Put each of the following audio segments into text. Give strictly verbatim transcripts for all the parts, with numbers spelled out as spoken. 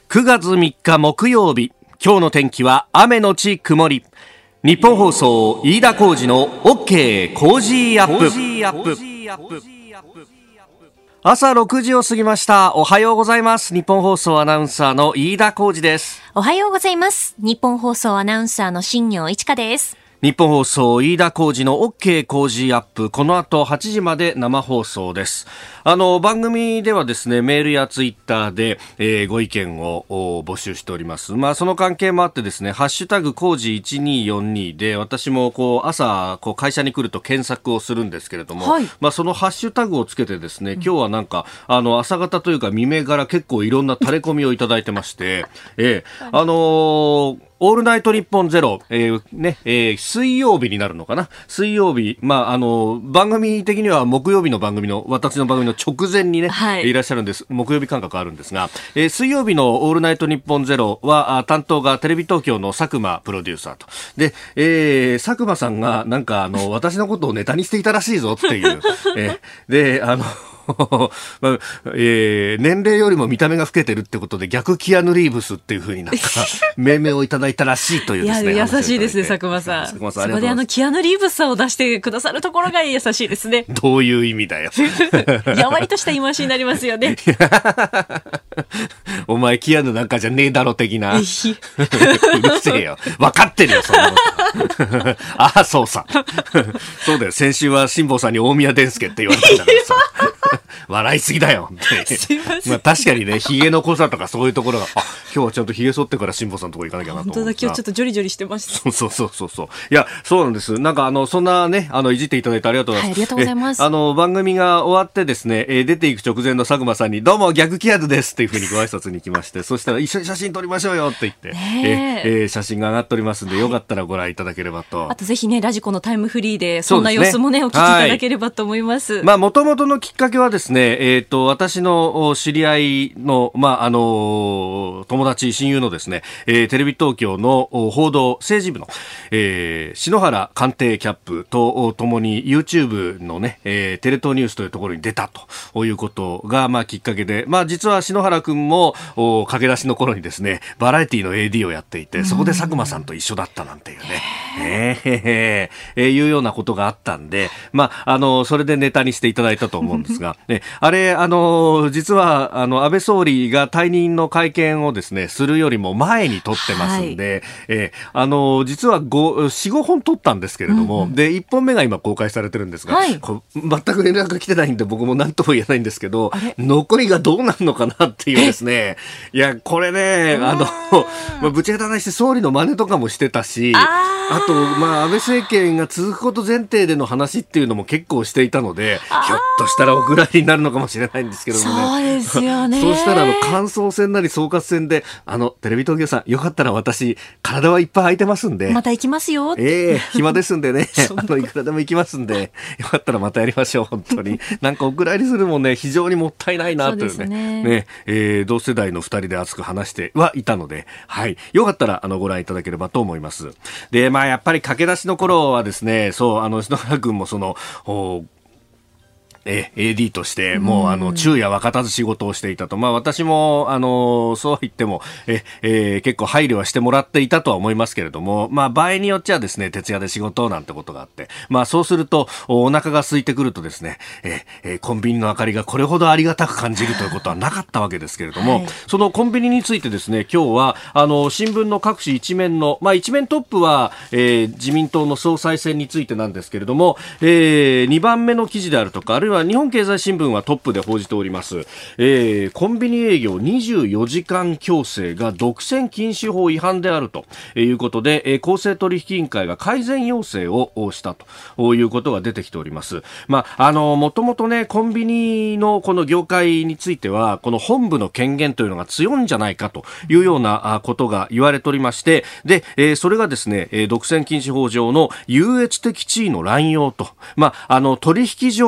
くがつみっか木曜日、今日の天気は雨のち曇り。日本放送飯田浩司の OK コージーアップ。朝ろくじを過ぎました。おはようございます。日本放送アナウンサーの飯田浩司です。 おはようございます。日本放送アナウンサーの新業一華です。 日本放送飯田浩司の OK コージーアップ、この後はちじまで生放送です。あの番組ではですね、メールやツイッターで、えー、ご意見を募集しております。まあその関係もあってですね、ハッシュタグコージーいちにーよんにで私もこう朝こう会社に来ると検索をするんですけれども、はい、まあそのハッシュタグをつけてですね、今日はなんかあの朝方というか未明から結構いろんな垂れ込みをいただいてまして、えー、あのーオールナイトニッポンゼロ、えーねえー、水曜日になるのかな、水曜日、まあ、あの番組的には木曜日の番組の私の番組の直前にね、はい、いらっしゃるんです。木曜日感覚あるんですが、えー、水曜日のオールナイトニッポンゼロは担当がテレビ東京の佐久間プロデューサーとで、えー、佐久間さんがなんかあの私のことをネタにしていたらしいぞっていう、えー、であのまあえー、年齢よりも見た目が老けてるってことで逆キアヌ・リーブスっていう風になんか命名をいただいたらしいというですね。 いや優しいですね、佐久間さん。佐久間さん、そこであのキアヌ・リーブスさんを出してくださるところが優しいですね。 どういう意味だよ。 やわりとした言い回しになりますよね。 お前キアヌなんかじゃねえだろ的な。うるせえよ、分かってるよそんなことああそうさそうだよ、先週は辛坊さんに大宮伝助って言われたんだからさ笑いすぎだよってすいません、まあ、確かにね、ヒゲの濃さとかそういうところが、あ、今日はちゃんとヒゲ剃ってから辛坊さんのところ行かなきゃなと思う。 本当だ、今日ちょっとジョリジョリしてました。 そうそうそうそうそう。いや、そうなんです。なんかあのそんなね、あのいじっていただいてありがとうございます。 はい、ありがとうございます。 あの番組が終わってですね、えー、出ていく直前の佐久間さんにどうも逆キアヌですっていうふうにご挨拶に行きまして、そしたら一緒に写真撮りましょうよって言って、ねえーえー、写真が上がっておりますんで、はい、よかったらご覧いただければと。 あとぜひね、ラジコのタイムフリーでそんな様子もね、お聞きいただければと思います。 まあ元々のきっかけはですね、えっと私の知り合いの、まああの友達親友のですね、えー、テレビ東京の報道政治部の、えー、篠原官邸キャップとともに YouTube のね、えー、テレ東ニュースというところに出たということが、まあ、きっかけで、まあ、実は篠原くんも駆け出しの頃にですね、バラエティの エーディー をやっていて、そこで佐久間さんと一緒だったなんていうね、えー、えー、えー、いうようなことがあったんで、まあ、あのそれでネタにしていただいたと思うんですが、ね、あれあの実はあの安倍総理が退任の会見をですねするよりも前に撮ってますんで、はい、えー、あの実はよん、ごほん撮ったんですけれども、うんうん、でいっぽんめが今公開されてるんですが、はい、こ全く連絡が来てないんで僕も何とも言えないんですけど、残りがどうなるのかなっていうですね、いやこれね、あのまあ、ぶち当たらして総理の真似とかもしてたし、あ, あと、まあ、安倍政権が続くこと前提での話っていうのも結構していたので、ひょっとしたらお蔵入りになるのかもしれないんですけどもね。 そうですよね。 そうしたらあの感想戦なり総括戦で、あのテレビ東京さんよかったら私体はいっぱい空いてますんでまた行きますよ。 ええー、暇ですんでねあのいくらでも行きますんで、よかったらまたやりましょう。本当になんかお蔵入りするもんね、非常にもったいないなというね、そうですね、ね、えー、同世代のふたりで熱く話してはいたので、はい、よかったらあのご覧いただければと思います。で、まあやっぱり駆け出しの頃はですね、そうあの篠原君もそのえ エーディー としてもうあの昼夜分かたず仕事をしていたと、まあ、私もあのそう言ってもえ、えー、結構配慮はしてもらっていたとは思いますけれども、まあ、場合によっちゃですね徹夜で仕事なんてことがあって、まあ、そうするとお腹が空いてくるとですね、ええー、コンビニの明かりがこれほどありがたく感じるということはなかったわけですけれども、はい、そのコンビニについてですね今日はあの新聞の各紙一面の、まあ、一面トップは、えー、自民党の総裁選についてなんですけれども、えー、にばんめの記事であるとか、あるいは日本経済新聞はトップで報じております、えー、コンビニ営業にじゅうよじかん強制が独占禁止法違反であるということで、えー、公正取引委員会が改善要請をしたということが出てきております。まあ、あのもともとねコンビニのこの業界についてはこの本部の権限というのが強いんじゃないかというようなことが言われておりまして、で、えー、それがですね独占禁止法上の優越的地位の乱用と、まあ、あの取引上こ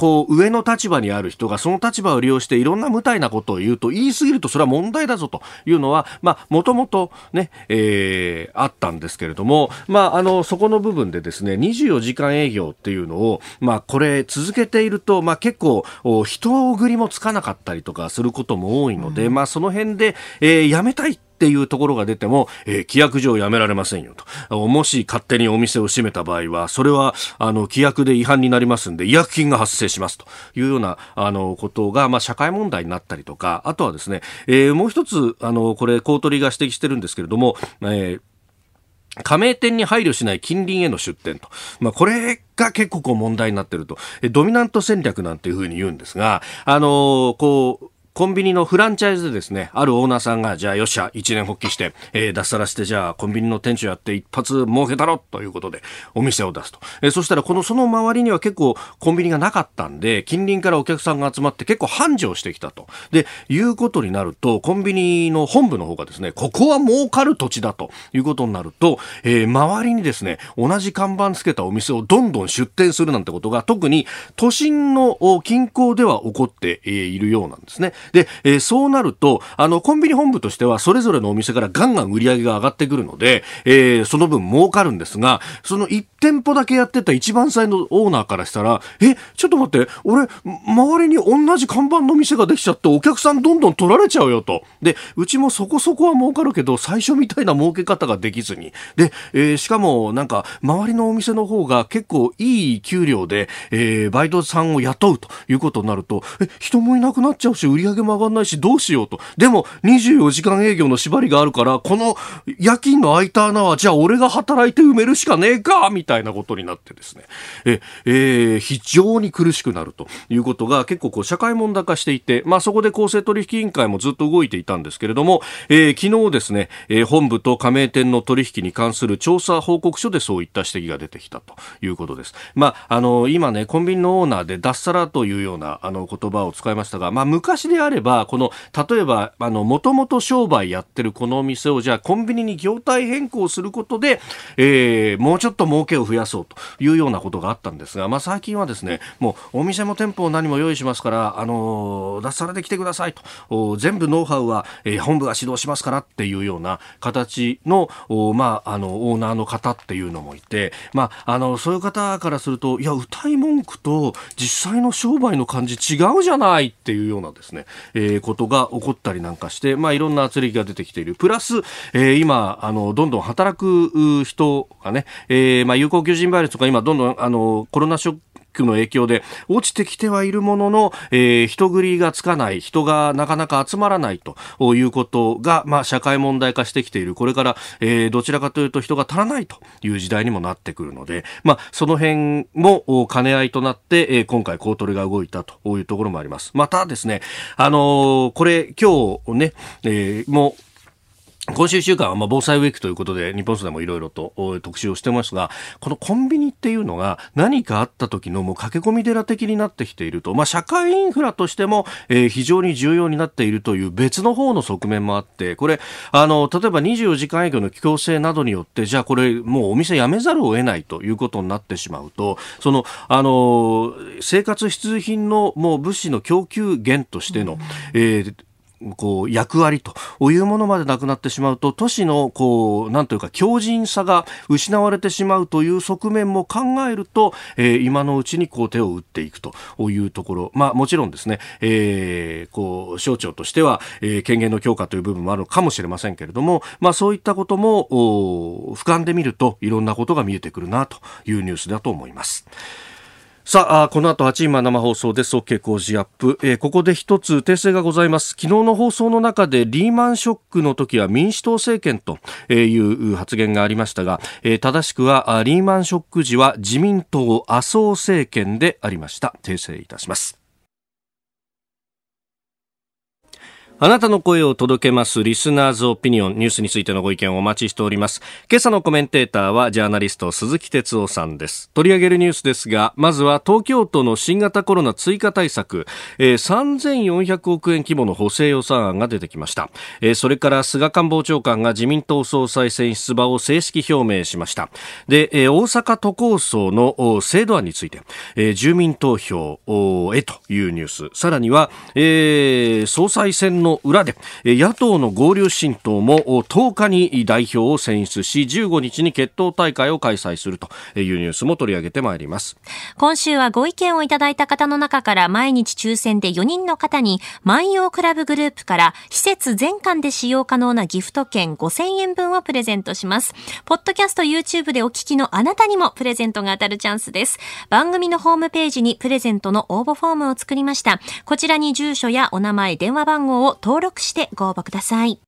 こう上の立場にある人がその立場を利用していろんな無体なことを言うと、言い過ぎるとそれは問題だぞというのは、まあ、もともとね、えー、あったんですけれども、まあ、あの、そこの部分でですね、にじゅうよじかん営業っていうのを、まあ、これ続けていると、まあ、結構、人繰りもつかなかったりとかすることも多いので、うん、まあ、その辺で、えー、やめたいっていうところが出ても、えー、規約上やめられませんよと。もし勝手にお店を閉めた場合は、それはあの規約で違反になりますんで、違約金が発生しますというようなあのことが、まあ、社会問題になったりとか、あとはですね、えー、もう一つあのこれ公取が指摘してるんですけれども、えー加盟店に配慮しない近隣への出店と。まあ、これが結構こう問題になっていると。ドミナント戦略なんていうふうに言うんですが、あのー、こう、コンビニのフランチャイズでですね、あるオーナーさんが、じゃあよっしゃ、一年発起して、えー、脱サラして、じゃあコンビニの店長やって一発儲けたろということで、お店を出すと。えー、そしたら、この、その周りには結構コンビニがなかったんで、近隣からお客さんが集まって結構繁盛してきたと。で、いうことになると、コンビニの本部の方がですね、ここは儲かる土地だということになると、えー、周りにですね、同じ看板つけたお店をどんどん出店するなんてことが、特に都心の近郊では起こっているようなんですね。で、えー、そうなると、あの、コンビニ本部としては、それぞれのお店からガンガン売り上げが上がってくるので、えー、その分儲かるんですが、そのいち店舗だけやってた一番最のオーナーからしたら、え、ちょっと待って、俺、周りに同じ看板の店ができちゃって、お客さんどんどん取られちゃうよと。で、うちもそこそこは儲かるけど、最初みたいな儲け方ができずに。で、えー、しかも、なんか、周りのお店の方が結構いい給料で、えー、バイトさんを雇うということになると、え、人もいなくなっちゃうし、売り上げも上がらないし、どうしようと。でも、にじゅうよじかん営業の縛りがあるから、この夜勤の空いた穴は、じゃあ俺が働いて埋めるしかねえかみたいなことになってですね、え、えー、非常に苦しくなるということが結構こう社会問題化していて、まあそこで公正取引委員会もずっと動いていたんですけれども、えー、昨日ですね、えー、本部と加盟店の取引に関する調査報告書でそういった指摘が出てきたということです。まあ、あの、今ね、コンビニのオーナーで脱サラというようなあの言葉を使いましたが、まあ昔であれば、この、例えば、あの、もともと商売やってるこのお店をじゃあコンビニに業態変更することで、えー、もうちょっと儲けを増やそうというようなことがあったんですが、まあ最近はですね、もうお店も店舗も何も用意しますから、あのー、脱サラで来てくださいと、全部ノウハウは、えー、本部が指導しますからっていうような形の、まあ、あの、オーナーの方っていうのもいて、まあ、あの、そういう方からすると、いや、歌い文句と実際の商売の感じ違うじゃないっていうようなですね、えー、ことが起こったりなんかして、まあ、いろんな圧力が出てきている。プラス、えー、今、あの、どんどん働く人がね、えー、まあ、有効求人倍率とか今、どんどん、あの、コロナショックの影響で落ちてきてはいるものの、えー、人繰りがつかない、人がなかなか集まらないということが、まあ、社会問題化してきている。これから、えー、どちらかというと人が足らないという時代にもなってくるので、まあ、その辺も兼ね合いとなって、えー、今回公取が動いたというところもあります。またですね、あのー、これ今日ね、えー、もう今週いっしゅうかんはまあ防災ウィークということで日本総でもいろいろと特集をしてますが、このコンビニっていうのが何かあった時のもう駆け込み寺的になってきていると、まあ社会インフラとしても、えー、非常に重要になっているという別の方の側面もあって、これあの例えばにじゅうよじかん営業の強制などによってじゃあこれもうお店辞めざるを得ないということになってしまうと、そのあの生活必需品のもう物資の供給源としての、うん、えーこう役割というものまでなくなってしまうと、都市のこうなんというか強靭さが失われてしまうという側面も考えると、えー、今のうちにこう手を打っていくというところ、まあもちろんですね、えー、こう省庁としては、えー、権限の強化という部分もあるのかもしれませんけれども、まあそういったことも俯瞰で見るといろんなことが見えてくるなというニュースだと思います。さあ、この後はちじま生放送です。 OK 工事アップ、えー、ここで一つ訂正がございます。昨日の放送の中でリーマンショックの時は民主党政権という発言がありましたが、えー、正しくはリーマンショック時は自民党麻生政権でありました。訂正いたします。 あなたの声を届けますリスナーズオピニオン、ニュースについてのご意見をお待ちしております。今朝のコメンテーターはジャーナリスト鈴木哲夫さんです。取り上げるニュースですが、まずは東京都の新型コロナ追加対策、えー、さんぜんよんひゃくおくえん規模の補正予算案が出てきました。えー、それから菅官房長官が自民党総裁選出馬を正式表明しました。で、えー、大阪都構想の制度案について、えー、住民投票へというニュース、さらには、えー、総裁選のの裏で野党の合流新党もとおかに代表を選出し、じゅうごにちに決闘大会を開催するというニュースも取り上げてまいります。 今週はご意見をいただいた方の中から毎日抽選でよにんの方に万葉クラブグループから施設全館で使用可能なギフト券ごせんえんぶんをプレゼントします。ポッドキャスト YouTube でお聞きのあなたにもプレゼントが当たるチャンスです。番組のホームページにプレゼントの応募フォームを作りました。こちらに住所やお名前、電話番号を登録してご応募ください。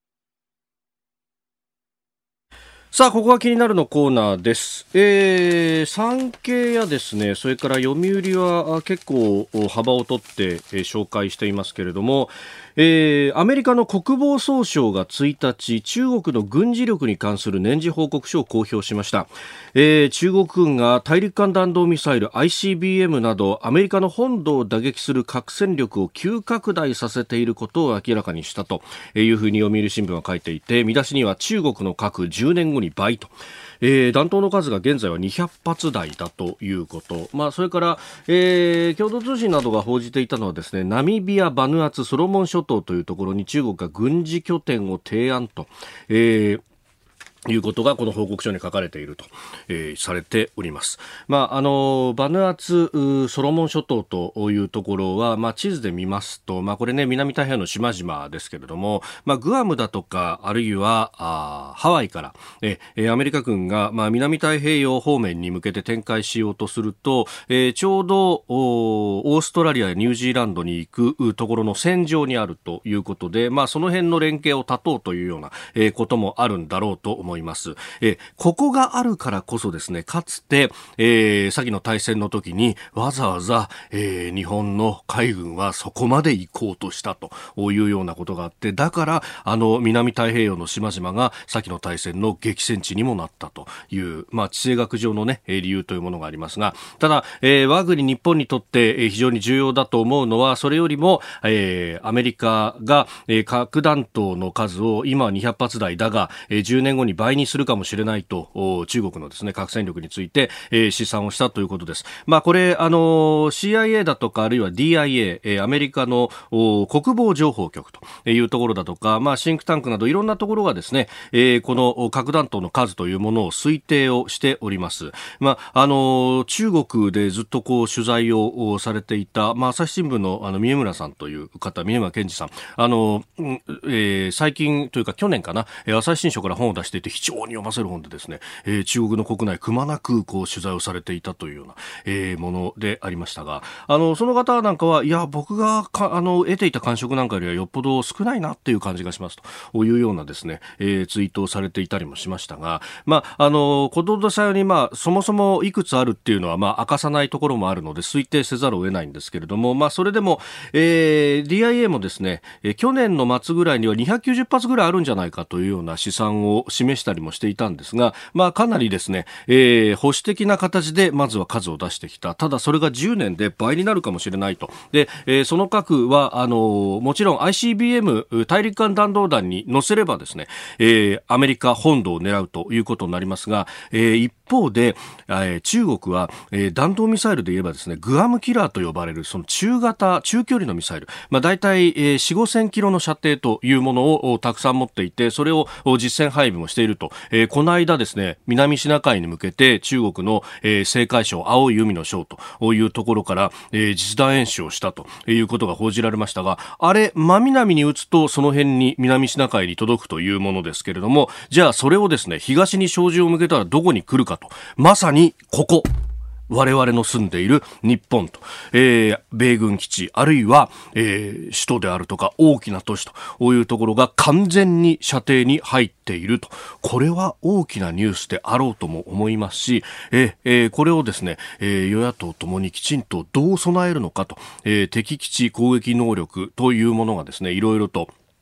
さあ、ここが気になるのコーナーです。えー、産経やですね、それから読売は結構幅を取って、えー、紹介していますけれども、えー、アメリカの国防総省がいちにち、中国の軍事力に関する年次報告書を公表しました。えー、中国軍が大陸間弾道ミサイル アイシービーエム などアメリカの本土を打撃する核戦力を急拡大させていることを明らかにしたというふうに読売新聞は書いていて、見出しには中国の核じゅうねんごに倍と、えー、弾頭の数が現在はにひゃくはつだいだということ、まあ、それから、えー、共同通信などが報じていたのはですね、ナミビア、バヌアツ、ソロモン諸島というところに中国が軍事拠点を提案と、えーいうことがこの報告書に書かれていると、えー、されております。まあ、あのバヌアツソロモン諸島というところは、まあ、地図で見ますと、まあ、これね、南太平洋の島々ですけれども、まあ、グアムだとかあるいはあハワイからえアメリカ軍が、まあ、南太平洋方面に向けて展開しようとすると、えー、ちょうどオーストラリアやニュージーランドに行くところの線上にあるということで、まあ、その辺の連携を断とうというような、えー、こともあるんだろうと思います。います。えここがあるからこそですね、かつて、えー、先の大戦の時にわざわざ、えー、日本の海軍はそこまで行こうとしたというようなことがあって、だからあの南太平洋の島々が先の大戦の激戦地にもなったという、まあ、地政学上の、ね、理由というものがありますが、ただ、えー、我が国日本にとって非常に重要だと思うのは、それよりも、えー、アメリカが、えー、核弾頭の数を今はにひゃくはつだいだが、えー、じゅうねんごに倍にするかもしれないと中国のですね、核戦力について、えー、試算をしたということです。まあ、これあの シーアイエー だとかあるいは ディーアイエー、えー、アメリカの国防情報局というところだとか、まあ、シンクタンクなどいろんなところがですね、えー、この核弾頭の数というものを推定をしております。まあ、あの中国でずっとこう取材をされていた、まあ、朝日新聞のあの三重村さんという方、三重村健二さん、あの、えー、最近というか去年かな、朝日新書から本を出していて非常に読ませる本でですね、えー、中国の国内くまなくこう取材をされていたというような、えー、ものでありましたが、あのその方なんかはいや僕がかあの得ていた感触なんかよりはよっぽど少ないなっていう感じがしますというようなですね、えー、ツイートをされていたりもしましたが、まああのことどさように、まあそもそもいくつあるっていうのはまあ明かさないところもあるので推定せざるを得ないんですけれども、まあそれでも、えー、ディーアイエー もですね、えー、去年の末ぐらいにはにひゃくきゅうじゅっぱつぐらいあるんじゃないかというような試算を示したりもしていたんですが、まあかなりですね、えー、保守的な形でまずは数を出してきた。ただそれがじゅうねんで倍になるかもしれないと。で、えー、その核はあのもちろん アイシービーエム 大陸間弾道弾に乗せればですね、えー、アメリカ本土を狙うということになりますが、えー、一方で、えー、中国は、えー、弾道ミサイルで言えばですね、グアムキラーと呼ばれるその中型中距離のミサイル、まあだいたい、えー、よん、ごせんキロの射程というものをたくさん持っていて、それを実戦配備もしていると、えー、この間ですね、南シナ海に向けて中国の、えー、青海省、青い海の省というところから、えー、実弾演習をしたということが報じられましたが、あれ真南に撃つとその辺に南シナ海に届くというものですけれども、じゃあそれをですね、東に照準を向けたらどこに来るかと、まさにここ我々の住んでいる日本と、えー、米軍基地あるいは、えー、首都であるとか大きな都市というところが完全に射程に入っていると、これは大きなニュースであろうとも思いますし、えーえー、これをですね、えー、与野党ともにきちんとどう備えるのかと、えー、敵基地攻撃能力というものがですね、いろいろと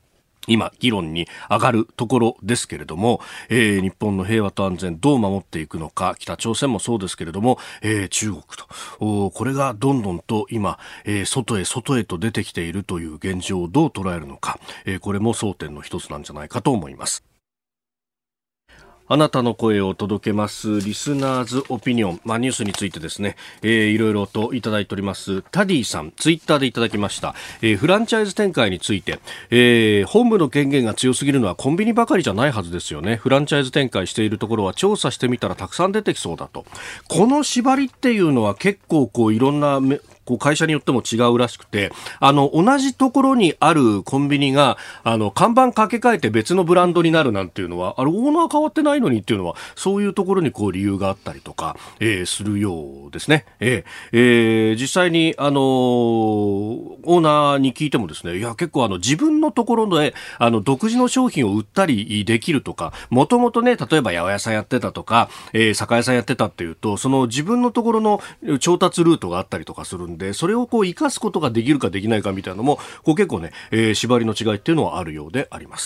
今議論に上がるところですけれども、えー、日本の平和と安全どう守っていくのか、北朝鮮もそうですけれども、えー、中国と、これがどんどんと今、えー、外へ外へと出てきているという現状をどう捉えるのか、えー、これも争点の一つなんじゃないかと思います。あなたの声を届けますリスナーズオピニオン、まあ、ニュースについてですね、えー、いろいろといただいております。タディさん、ツイッターでいただきました、えー、フランチャイズ展開について、えー、本部の権限が強すぎるのはコンビニばかりじゃないはずですよね。フランチャイズ展開しているところは調査してみたらたくさん出てきそうだと。この縛りっていうのは結構こういろんなこう会社によっても違うらしくて、あの同じところにあるコンビニがあの看板掛け替えて別のブランドになるなんていうのは、あれオーナー変わってないのにっていうのは、そういうところにこう理由があったりとか、えー、するようですね。えーえー、実際にあのー、オーナーに聞いてもですね、いや結構あの自分のところであの独自の商品を売ったりできるとか、もともとね、例えば八百屋さんやってたとか、えー、酒屋さんやってたっていうと、その自分のところの調達ルートがあったりとかするんで、でそれをこう生かすことができるかできないかみたいなのもこう結構ね、えー、縛りの違いっていうのはあるようであります。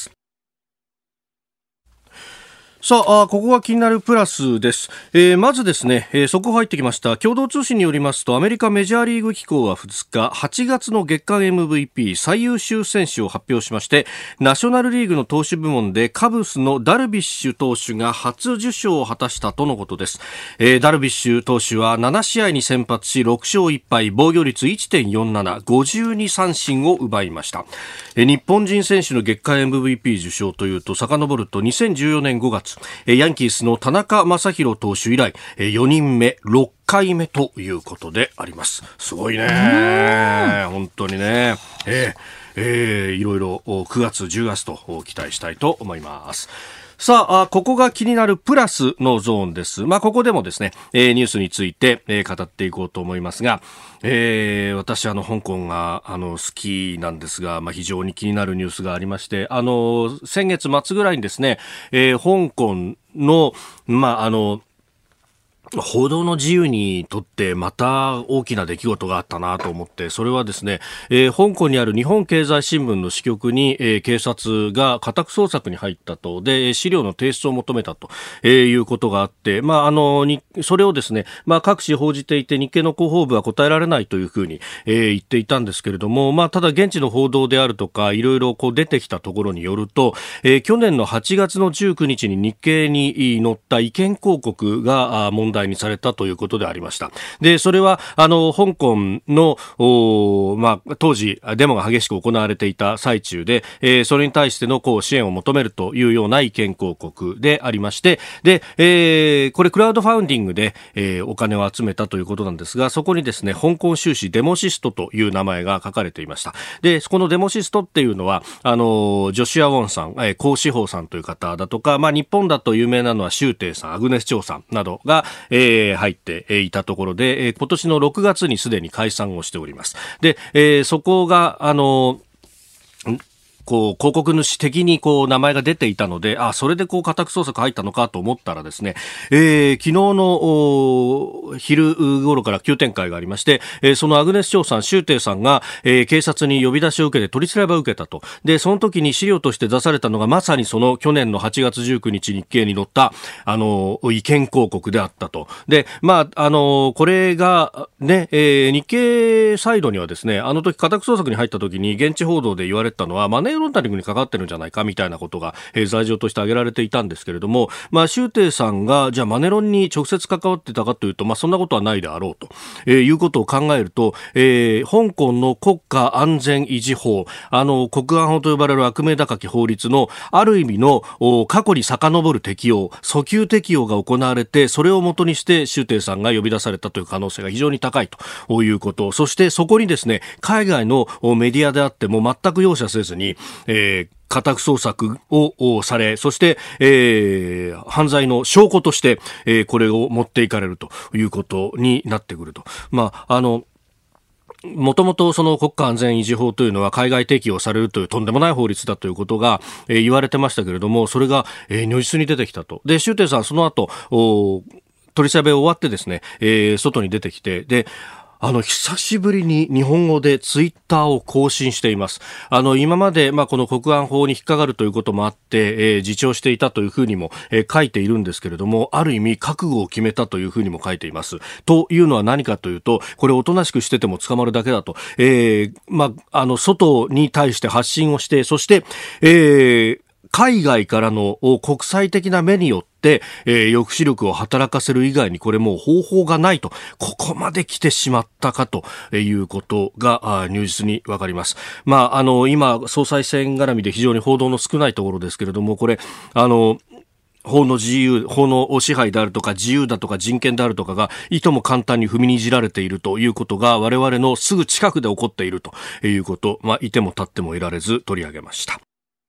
さあ、ここが気になるプラスです。えー、まずですね、えー、速報入ってきました。共同通信によりますと、アメリカメジャーリーグ機構はふつか、はちがつの月間 エムブイピー 最優秀選手を発表しまして、ナショナルリーグの投手部門でカブスのダルビッシュ投手が初受賞を果たしたとのことです。えー、ダルビッシュ投手はななしあいに先発し、ろくしょういっぱい、防御率 いってんよんなな、ごじゅうにさんしんを奪いました。えー、日本人選手の月間 エムブイピー 受賞というと、遡るとにせんじゅうよねんごがつ、ヤンキースの田中将大投手以来よにんめろっかいめということであります。すごいね、本当にね、えーえー、いろいろくがつじゅうがつと期待したいと思います。さあ、ここが気になるプラスのゾーンです。まあ、ここでもですね、えー、ニュースについて、えー、語っていこうと思いますが、えー、私、あの、香港が、あの、好きなんですが、まあ、非常に気になるニュースがありまして、あの、先月末ぐらいにですね、えー、香港の、まあ、あの、報道の自由にとってまた大きな出来事があったなと思って、それはですね、えー、香港にある日本経済新聞の支局に、えー、警察が家宅捜索に入ったと、で資料の提出を求めたと、えー、いうことがあって、まああのにそれをですね、まあ各紙報じていて、日経の広報部は答えられないというふうに、えー、言っていたんですけれども、まあただ現地の報道であるとかいろいろこう出てきたところによると、えー、去年のはちがつのじゅうくにちに日経に載った意見広告が問題にされたということでありました。で、それはあの香港の、まあ、当時デモが激しく行われていた最中で、えー、それに対してのこう支援を求めるというような意見広告でありまして、で、えー、これクラウドファウンディングで、えー、お金を集めたということなんですが、そこにですね、香港収支デモシストという名前が書かれていました。で、このデモシストっていうのはあのジョシュア・ウォンさん、えー、高志宝さんという方だとか、まあ、日本だと有名なのは周庭さん、アグネス・チョウさんなどが、えー入っていたところで、今年のろくがつにすでに解散をしております。で、えー、そこがあのこう広告主的にこう名前が出ていたので、あ、それでこう家宅捜索入ったのかと思ったらですね、えー、昨日の昼頃から急展開がありまして、えー、そのアグネス・チョウさん、周庭さんが、えー、警察に呼び出しを受けて取り調べを受けたと。で、その時に資料として出されたのがまさにその去年のはちがつじゅうくにち日経に載ったあの意見広告であったと。で、まああのこれがね、えー、日経サイドにはですね、あの時家宅捜索に入った時に現地報道で言われたのはマネーロンダリングにかかってるんじゃないかみたいなことが、えー、罪状として挙げられていたんですけれども、まあ、周庭さんがじゃあマネロンに直接関わってたかというと、まあ、そんなことはないであろうと、えー、いうことを考えると、えー、香港の国家安全維持法、あの国安法と呼ばれる悪名高き法律のある意味の過去に遡る適用、訴求適用が行われて、それをもとにして周庭さんが呼び出されたという可能性が非常に高いということ、そしてそこにですね、海外のメディアであっても全く容赦せずに、えー家宅捜索をされ、そして、えー、犯罪の証拠として、えー、これを持っていかれるということになってくると。まあ、あの、もともとその国家安全維持法というのは海外適用されるというとんでもない法律だということが、えー、言われてましたけれども、それが、えー、如実に出てきたと。で、周庭さんその後、取り調べ終わってですね、えー、外に出てきて、で、 あの、久しぶりに日本語でツイッターを更新しています。あの、今まで、まあ、この国安法に引っかかるということもあって、えー、自重していたというふうにも、えー、書いているんですけれども、ある意味覚悟を決めたというふうにも書いています。というのは何かというと、これおとなしくしてても捕まるだけだと、えー、まあ、あの、外に対して発信をして、そして、えー、海外からの国際的な目によってで、えー、抑止力を働かせる以外にこれもう方法がないと、ここまで来てしまったかということが入実にわかります。まあ、あの、今、総裁選絡みで非常に報道の少ないところですけれども、これ、あの、法の自由、法の支配であるとか自由だとか人権であるとかがいとも簡単に踏みにじられているということが我々のすぐ近くで起こっているということ、まあ、いても立ってもいられず取り上げました。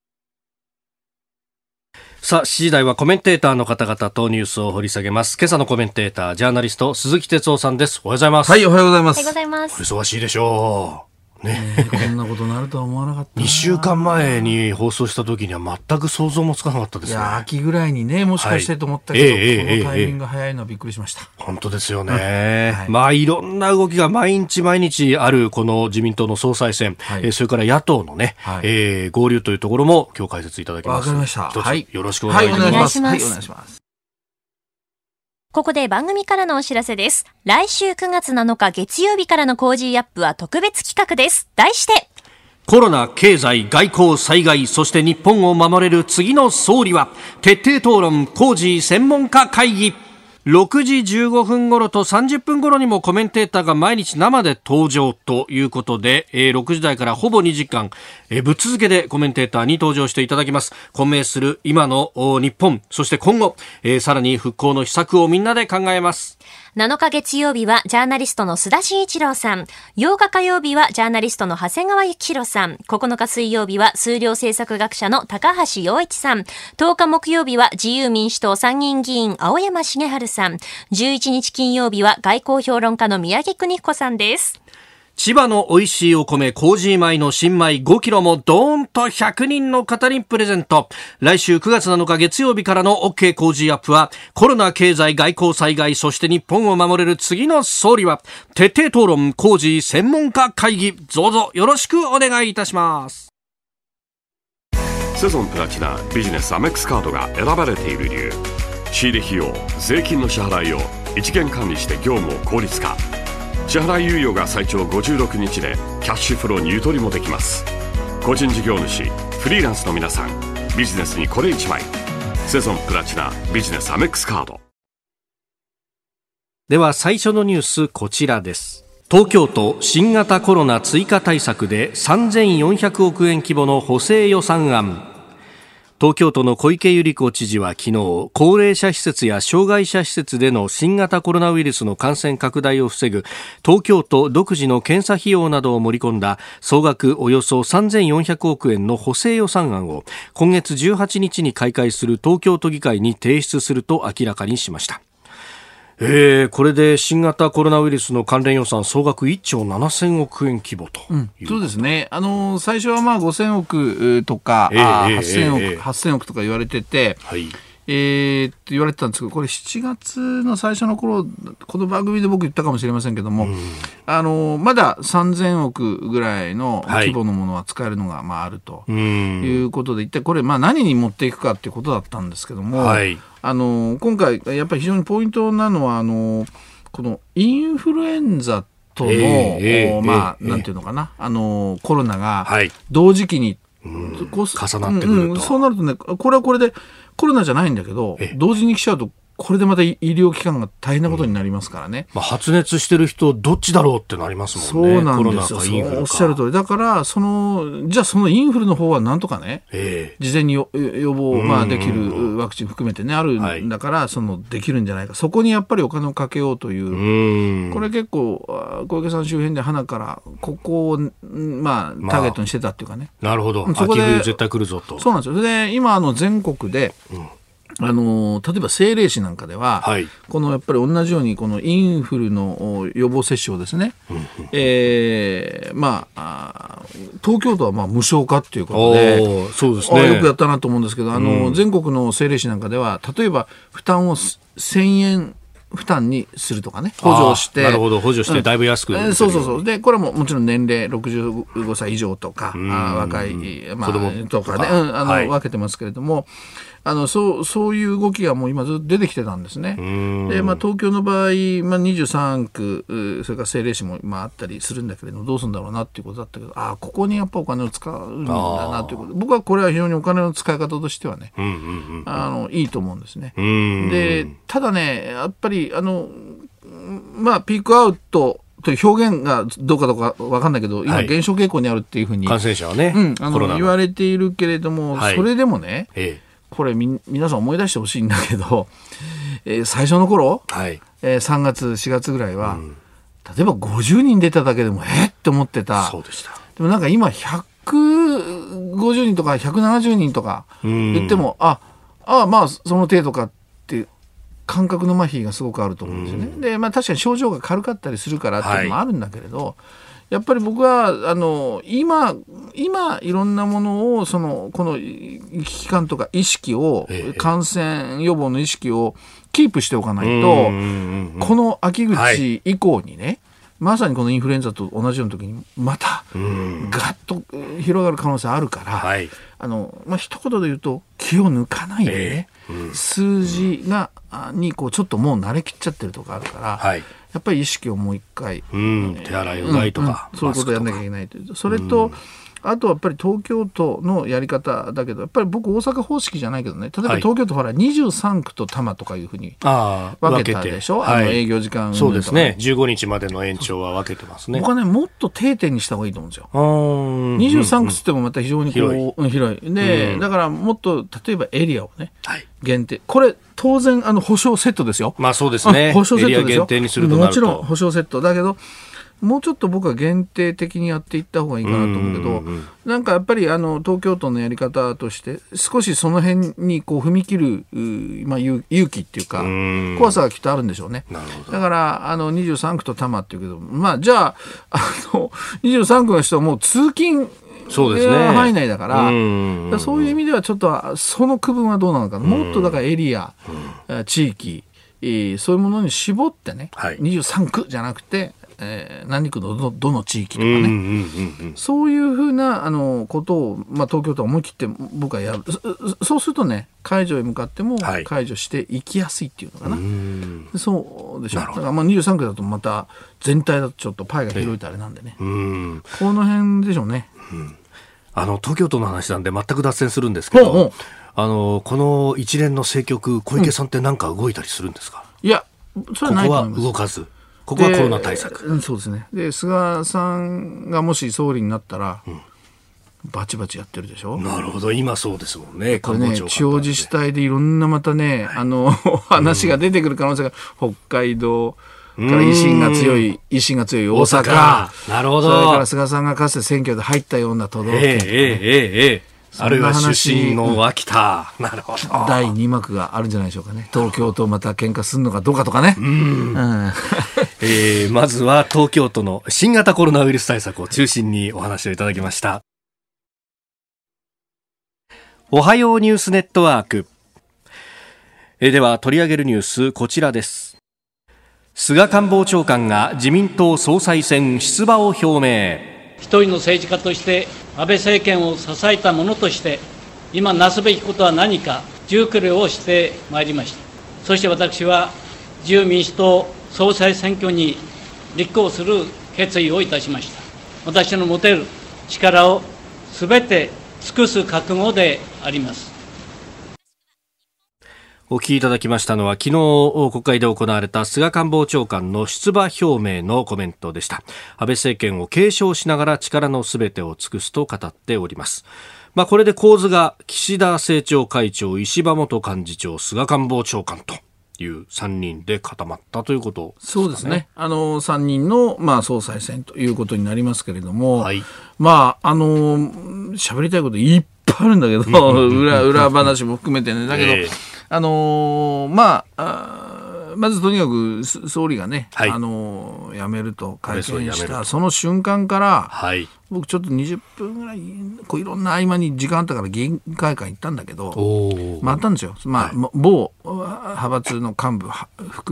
さあ、しちじ台はコメンテーターの方々とニュースを掘り下げます。今朝のコメンテーター、ジャーナリスト、鈴木哲夫さんです。おはようございます。 はい、おはようございます。 おはようございます。 忙しいでしょう。ね、 ね、こんなことになるとは思わなかったな。 にしゅうかんまえに放送した時には全く想像もつかなかったですね。 いや、秋ぐらいにね、もしかしてと思ったけど、はい、えー、このタイミングが早いのはびっくりしました。 えー、本当ですよね、 はい、 まあいろんな動きが毎日毎日あるこの自民党の総裁選、はい、えー、それから野党のね、はい、えー、合流というところも今日解説いただきます。 わかりました。 一つ、はい、よろしくお願いします。 はい、お願いします。 はい、お願いします。 ここで番組からのお知らせです。来週くがつなのか月曜日からのコージーアップは特別企画です。題して、 コロナ、経済、外交、災害、そして日本を守れる次の総理は、徹底討論、コージー専門家会議。ろくじじゅうごふん頃とさんじゅっぷん頃にもコメンテーターが毎日生で登場ということで、えー、ろくじ台からほぼにじかん、えー、ぶっ続けでコメンテーターに登場していただきます。混迷する今の日本、そして今後、えー、さらに復興の秘策をみんなで考えます。 なのか月曜日はジャーナリストの須田慎一郎さん。ようか火曜日はジャーナリストの長谷川幸宏さん。ここのか水曜日は数量政策学者の高橋洋一さん。とおか木曜日は自由民主党参議院議員青山茂春さん。じゅういちにち金曜日は外交評論家の宮城邦彦さんです。 千葉の美味しいお米、コージー米の新米ごキロもドーンとひゃくにんの方にプレゼント。来週くがつなのか月曜日からの OK コージーアップは、コロナ、経済、外交、災害、そして日本を守れる次の総理は、徹底討論コージー専門家会議。どうぞよろしくお願いいたします。 セゾンプラチナビジネスアメックスカードが選ばれている理由。仕入れ費用、税金の支払いを一元管理して業務を効率化。支払い猶予が最長ごじゅうろくにちでキャッシュフローにゆとりもできます。個人事業主、フリーランスの皆さん、ビジネスにこれいちまい。セゾンプラチナビジネスアメックスカード。 では最初のニュース、こちらです。東京都新型コロナ追加対策でさんぜんよんひゃくおくえん規模の補正予算案。東京都の小池百合子知事は昨日、高齢者施設や障害者施設での新型コロナウイルスの感染拡大を防ぐ東京都独自の検査費用などを盛り込んだ総額およそさんぜんよんひゃくおくえんの補正予算案を今月じゅうはちにちに開会する東京都議会に提出すると明らかにしました。えー、これで新型コロナウイルスの関連予算総額いっちょうななせんおくえん規模という、うん、 そうですね。あの最初はまあごせんおくとか、えー、あーはっせんおく、えー、はっせんおくとか言われてて、はい、えー、って言われてたんですけど、これしちがつの最初の頃、この番組で僕言ったかもしれませんけども、うん、あのまださんぜんおくぐらいの規模のものは使えるのがまああるということで、一体これまあ何に持っていくかっていうことだったんですけども、はい、あの今回やっぱり非常にポイントなのはあのこのインフルエンザとの、えー、まあ、えー、なんていうのかな、あのコロナが同時期に、 うん、こう重なってくると、 うん、そうなるとね、これはこれでコロナじゃないんだけど同時に来ちゃうとこれでまた医療機関が大変なことになりますからね、 うん、まあ、発熱してる人どっちだろうってなりますもんね。 そうなんですよ。コロナかインフルか。おっしゃる通りだから、そのじゃあそのインフルの方はなんとかね、えー、事前に予防、まあ、できるワクチン含めてねあるんだから、はい、そのできるんじゃないか、そこにやっぱりお金をかけようという、うこれ結構小池さん周辺で花からここを、まあ、ターゲットにしてたっていうかね、 まあ、なるほど。そこで秋冬絶対来るぞと。 そうなんですよ。で今あの全国で、うん、あの例えば政令市なんかでは、はい、このやっぱり同じようにこのインフルの予防接種をですね、うんうん、えー、まあ東京都はまあ無償化っていうことで、そうですね、よくやったなと思うんですけど、あの、うん、全国の政令市なんかでは例えば負担をせんえん負担にするとかね、補助して。 なるほど、補助してだいぶ安く、うんえー、そうそうそう。で、これももちろん年齢ろくじゅうごさい以上とか、あ若い、まあ、子供とかね、うん、あの、はい、分けてますけれども、あのそうそういう動きがもう今ずっと出てきてたんですね。で、まあ、東京の場合、まあ、にじゅうさんくそれから政令市も、まあ、あったりするんだけれどもどうするんだろうなっていうことだったけど、ああここにやっぱお金を使うんだなということで、僕はこれは非常にお金の使い方としてはね、うんうんうん、あのいいと思うんですね。でただねやっぱりあの、まあ、ピークアウトという表現がどうかどうか分かんないけど今減少傾向にあるっていうふうに、 はい、感染者はね、 うん、あの言われているけれども、はい、それでもね、ええこれみ皆さん思い出してほしいんだけど、えー、最初の頃、はいえー、さんがつしがつぐらいは、うん、例えばごじゅうにん出ただけでもえって思ってた。 そうでした。 でもなんか今ひゃくごじゅうにんとかひゃくななじゅうにんとか言っても、ああまあその程度かっていう感覚の麻痺がすごくあると思うんですよね。で、まあ、確かに症状が軽かったりするからっていうのもあるんだけれど、はいやっぱり僕はあの今今いろんなものをそのこの危機感とか意識を、ええ、感染予防の意識をキープしておかないとこの秋口以降にね、はい、まさにこのインフルエンザと同じような時にまたガッと広がる可能性あるから、はいあのまあ、一言で言うと気を抜かないでね、えうん、数字がにこうちょっともう慣れきっちゃってるとこあるから、はいやっぱり意識をもう一回、 うん、手洗いうがいとか、 うんうん、そういうことをやらなきゃいけないというそれと、うん、あとはやっぱり東京都のやり方だけどやっぱり僕大阪方式じゃないけどね例えば東京都ほらにじゅうさんくと多摩とかいうふうに分けたでしょ、あの営業時間、 はい、そうですねじゅうごにちまでの延長は分けてますね。 僕はねもっと定点にした方がいいと思うんですよ。にじゅうさんくつってもまた非常にこう、うん、広いで、うん、だからもっと例えばエリアをね、はい、限定これ当然あの保証セットですよ。 まあそうですね。 保証セットですよ。 エリア限定にするとなるともちろん保証セットだけどもうちょっと僕は限定的にやっていった方がいいかなと思うけど、うんうんうん、なんかやっぱりあの東京都のやり方として少しその辺にこう踏み切る、まあ、勇気っていうか怖さがきっとあるんでしょうね。なるほど。だからあのにじゅうさんくと多摩っていうけど、まあじゃあ、あのにじゅうさんくの人はもう通勤そうですね、範囲内だから、うんうんうん、そういう意味ではちょっとその区分はどうなのかな、うん、もっとだからエリア、うん、地域、えー、そういうものに絞ってね、はい、にじゅうさんくじゃなくて、えー、何区の ど, どの地域とかね、うんうんうんうん、そういうふうなあのことを、まあ、東京都は思い切って僕はやる。そうするとね解除へ向かっても解除していきやすいっていうのかな、はい、そうでしょ。だからまあにじゅうさんくだとまた全体だとちょっとパイが広いとあれなんでね、うん、この辺でしょうね、うんあの東京都の話なんで全く脱線するんですけど、ほうほうあのこの一連の政局小池さんって何か動いたりするんですか。 うん、いやそれはないと思います。 ここは動かずここはコロナ対策、 うん、そうですね。で菅さんがもし総理になったら、うん、バチバチやってるでしょ。 なるほど今そうですもんね。 これね地方自治体でいろんなまたね、はい、あの話が出てくる可能性が、うん、北海道から維新が強い維新が強い大阪、大阪なるほど。それから菅さんがかつて選挙で入ったような都道府県、えーえーえー、あるいは出身の秋田、うん、なるほどだいに幕があるんじゃないでしょうかね。東京とまた喧嘩するのかどうかとかね。うん、うんえー、まずは東京都の新型コロナウイルス対策を中心にお話をいただきました。おはようニュースネットワーク、えー、では取り上げるニュースこちらです。菅官房長官が自民党総裁選出馬を表明。 一人の政治家として安倍政権を支えた者として今なすべきことは何か熟慮をしてまいりました。そして私は自由民主党総裁選挙に立候補する決意をいたしました。私の持てる力をすべて尽くす覚悟であります。 お聞きいただきましたのは昨日国会で行われた菅官房長官の出馬表明のコメントでした。安倍政権を継承しながら力のすべてを尽くすと語っております。まあ、これで構図が岸田政調会長、石破元幹事長、菅官房長官というさんにんで固まったということですかね。 そうですね。あのさんにんの、まあ、総裁選ということになりますけれども、はい、まああの喋りたいこといっぱいあるんだけど裏, 裏話も含めてねだけど、えーあのー、まあ、あまずとにかく総理がね、はい、あのー、辞めると会見したその瞬間から、はい、僕ちょっとにじゅっぷんぐらいこういろんな合間に時間あったから議員会館行ったんだけど回ったんですよ、まあはい、某派閥の幹部含めね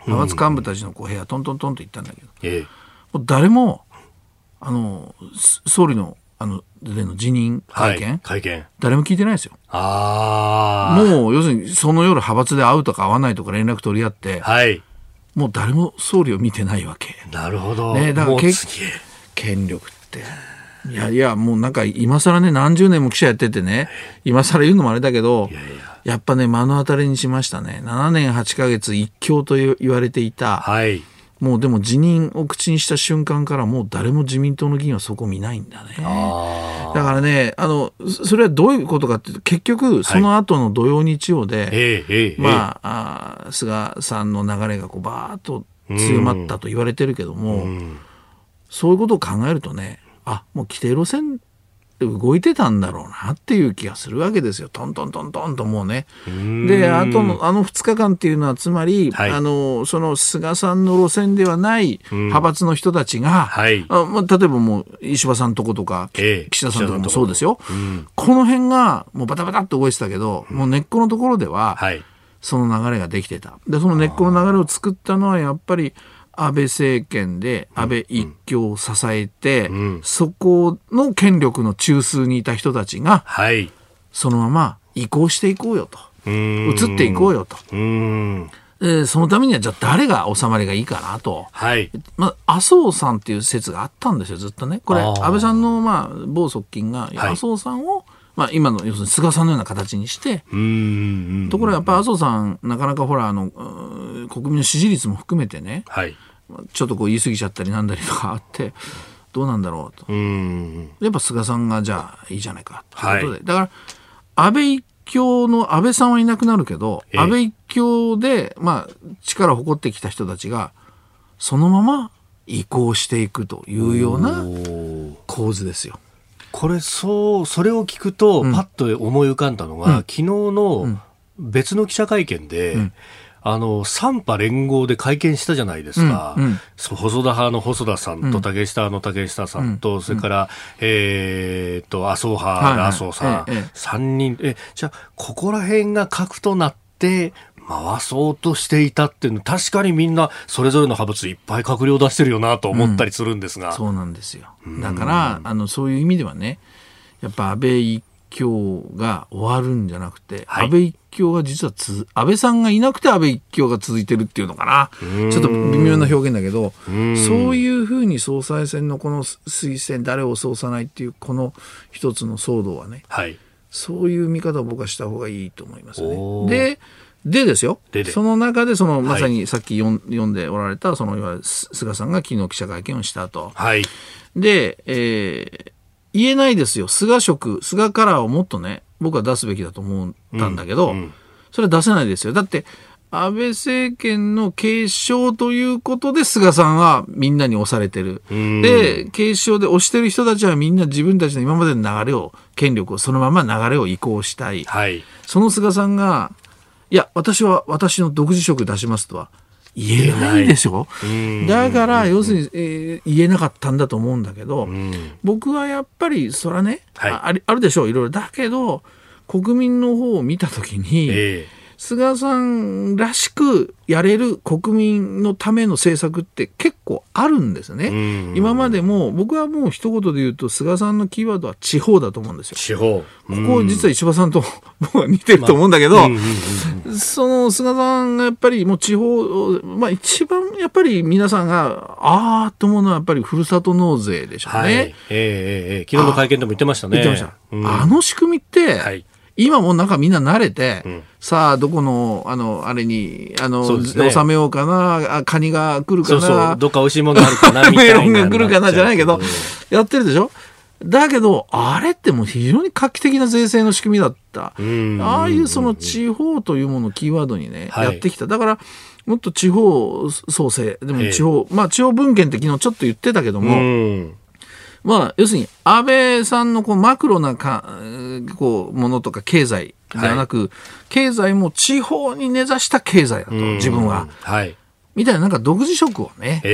派閥幹部たちのこう部屋トントントンと行ったんだけど、 ええ、 もう誰もあの総理のあのでの辞任会見、 はい、会見誰も聞いてないですよ。 あもう要するにその夜派閥で会うとか会わないとか連絡取り合って、 はい、 もう誰も総理を見てないわけ。 なるほど、 ね、だから権力っていやいやもうなんか今更ね何十年も記者やっててね今更言うのもあれだけど、いやいややっぱね目の当たりにしましたね。ななねんはちかげつ一強と言われていた、 はい、 もうでも辞任を口にした瞬間からもう誰も自民党の議員はそこ見ないんだね。 あだからねあのそれはどういうことかっていうと結局その後の土曜日曜で、はいまあ、あ菅さんの流れがこうバーッと強まったと言われてるけども、うん、そういうことを考えるとねあもう規定路線動いてたんだろうなっていう気がするわけですよ。トントントントンともうね。であとのあのふつかかんっていうのはつまり、はい、あのその菅さんの路線ではない派閥の人たちが、うんはいあまあ、例えばもう石破さんとことか、えー、岸田さんとかもそうですよ、うん、この辺がもうバタバタっと動いてたけど、うん、もう根っこのところでは、はい、その流れができてた。でその根っこの流れを作ったのはやっぱり安倍政権で安倍一強を支えて、うんうん、そこの権力の中枢にいた人たちが、はい、そのまま移行していこうよと移っていこうよとうんでそのためにはじゃあ誰が収まりがいいかなと、はいまあ、麻生さんっていう説があったんですよずっとね。これ安倍さんの、まあ、某側近が麻生さんを、はいまあ、今の要するに菅さんのような形にしてうんところがやっぱり麻生さんなかなかほらあの国民の支持率も含めてね、はい、ちょっとこう言い過ぎちゃったりなんだりとかあってどうなんだろうとうんやっぱ菅さんがじゃあいいじゃないかということで、はい、だから安倍一強の安倍さんはいなくなるけど安倍一強で、まあ、力を誇ってきた人たちがそのまま移行していくというような構図ですよ。 これそうそれを聞くと、うん、パッと思い浮かんだのが、うん、昨日の別の記者会見で、うん、あの三派連合で会見したじゃないですか、うんうん、細田派の細田さんと竹下の竹下さんと、うん、それから、えー、と麻生派の麻生さん、はいはい、さんにんえじゃあここら辺が核となって回そうとしていたっていうの確かにみんなそれぞれの派閥いっぱい閣僚出してるよなと思ったりするんですが、 うん、そうなんですよ。だからあのそういう意味ではねやっぱ安倍一強が終わるんじゃなくて、はい、安倍一強が実はつ安倍さんがいなくて安倍一強が続いてるっていうのかなちょっと微妙な表現だけどそういうふうに総裁選のこの推薦誰を通さないっていうこの一つの騒動はね、はい、そういう見方を僕はした方がいいと思いますね。ででですよででその中でそのまさにさっき読ん、はい、読んでおられたそのいわゆる菅さんが昨日記者会見をしたと、はい、で、えー、言えないですよ菅色菅カラーをもっとね僕は出すべきだと思ったんだけど、うんうん、それは出せないですよ。だって安倍政権の継承ということで菅さんはみんなに押されてる。で継承で押してる人たちはみんな自分たちの今までの流れを権力をそのまま流れを移行したい、はい、その菅さんがいや私は私の独自色出しますとは言えないでしょ。だから要するに、えー、言えなかったんだと思うんだけど僕はやっぱりそれはね、はい、あ, あるでしょういろいろだけど国民の方を見たときに、えー、菅さんらしくやれる国民のための政策って結構あるんですね。今までも僕はもう一言で言うと菅さんのキーワードは地方だと思うんですよ。 地方ここ実は石破さんと僕は似てると思うんだけど、まあ、その菅さんがやっぱりもう地方、まあ、一番やっぱり皆さんがあーと思うのはやっぱりふるさと納税でしょうね、はいえーえー、昨日の会見でも言ってましたね。 言ってました、うん、あの仕組みって、はい今もなんかみんな慣れて、うん、さあどこのあのあれにあの、ね、納めようかなカニが来るかなそうそうどっか美味しいものあるかなみたいなメロンが来るかなじゃないけどやってるでしょ。だけどあれってもう非常に画期的な税制の仕組みだった。ああいうその地方というものをキーワードにね、はい、やってきた。だからもっと地方創生でも地方まあ地方分権って昨日ちょっと言ってたけどもうんまあ、要するに安倍さんのこうマクロなかこうものとか経済ではなく、はい、経済も地方に根ざした経済だと自分は、はい、みたいななんか独自色をね、ええ、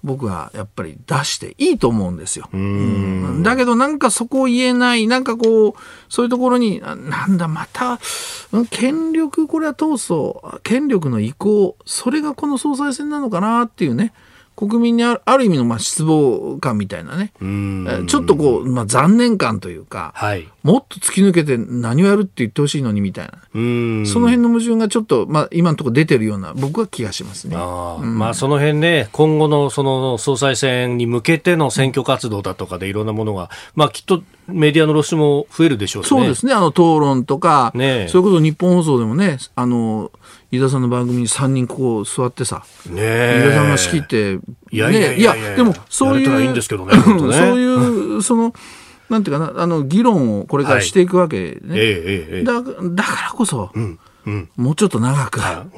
僕はやっぱり出していいと思うんですよ。うん、だけどなんかそこを言えない、なんかこうそういうところになんだまた権力、これは闘争、権力の移行、それがこの総裁選なのかなっていうね、国民にある、ある意味のまあ失望感みたいなね、うんちょっとこう、まあ、残念感というか、はい、もっと突き抜けて何をやるって言ってほしいのにみたいな、うんその辺の矛盾がちょっと、まあ、今のところ出てるような僕は気がしますね。 あ、うんまあ、その辺ね、今後のその総裁選に向けての選挙活動だとかでいろんなものが、まあ、きっとメディアの露出も増えるでしょうしね。 そうですね、あの討論とか、ね、それこそ日本放送でもね、あの飯田さんの番組にさんにんここ座ってさ、ね、飯田さんが仕切って、 いやいやいやいや、 でもそういう、 いいんですけどね、本当ねそういうそのなんていうかな、あの議論をこれからしていくわけね。はいえええ、だ, だからこそ、うんうん、もうちょっと長く、うん、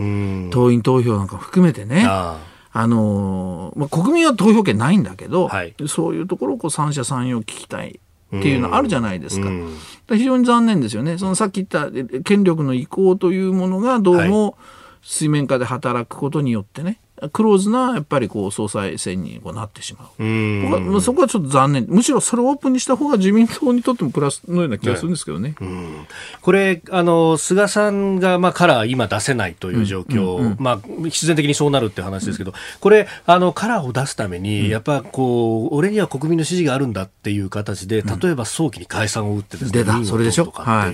党員投票なんか含めてね、ああのまあ、国民は投票権ないんだけど、はい、そういうところをこう三者三様聞きたいっていうのあるじゃないですか。うん、非常に残念ですよね。そのさっき言った権力の移行というものがどうも水面下で働くことによってね、クローズなやっぱりこう総裁選にこうなってしまう。うん僕はそこはちょっと残念。むしろそれをオープンにした方が自民党にとってもプラスのような気がするんですけどね。 うん、これあの菅さんがまあカラー今出せないという状況、うんうんうんまあ、必然的にそうなるって話ですけど、これあのカラーを出すためにやっぱこう俺には国民の支持があるんだっていう形で、例えば早期に解散を打ってですね、 出たそれでしょ。はい、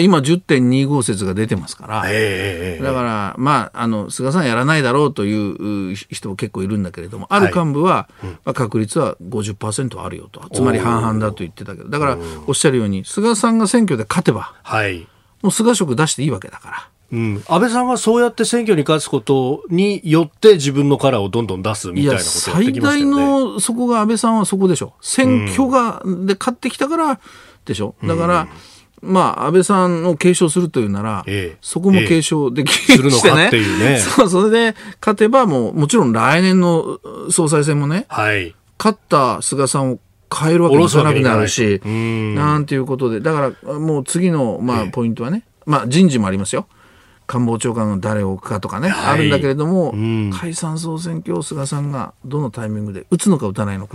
今 じゅってんにご 説が出てますから、えー、だからまああの菅さんやらないだろうという人も結構いるんだけれども、ある幹部は、はいうんまあ、確率は ごじゅっパーセント あるよと、つまり半々だと言ってたけど、だからおっしゃるように菅さんが選挙で勝てば、はい、もう菅色出していいわけだから、 うん、安倍さんはそうやって選挙に勝つことによって自分のカラーをどんどん出すみたいなことをやってきましたよね。 最大のそこが安倍さんはそこでしょ。選挙が、うん、で勝ってきたからでしょ。だから、うんまあ、安倍さんを継承するというなら、ええ、そこも継承できる、ええ、するのかっていうね。 そう、それで勝てばもう、もちろん来年の総裁選もね、はい、勝った菅さんを変えるわけにいかなくなるし、んなんていうことで、だからもう次の、まあ、ポイントはね、え、まあ、人事もありますよ。官房長官の誰を置くかとかね、はい、あるんだけれども、うん、解散総選挙を菅さんがどのタイミングで打つのか打たないのか、うん、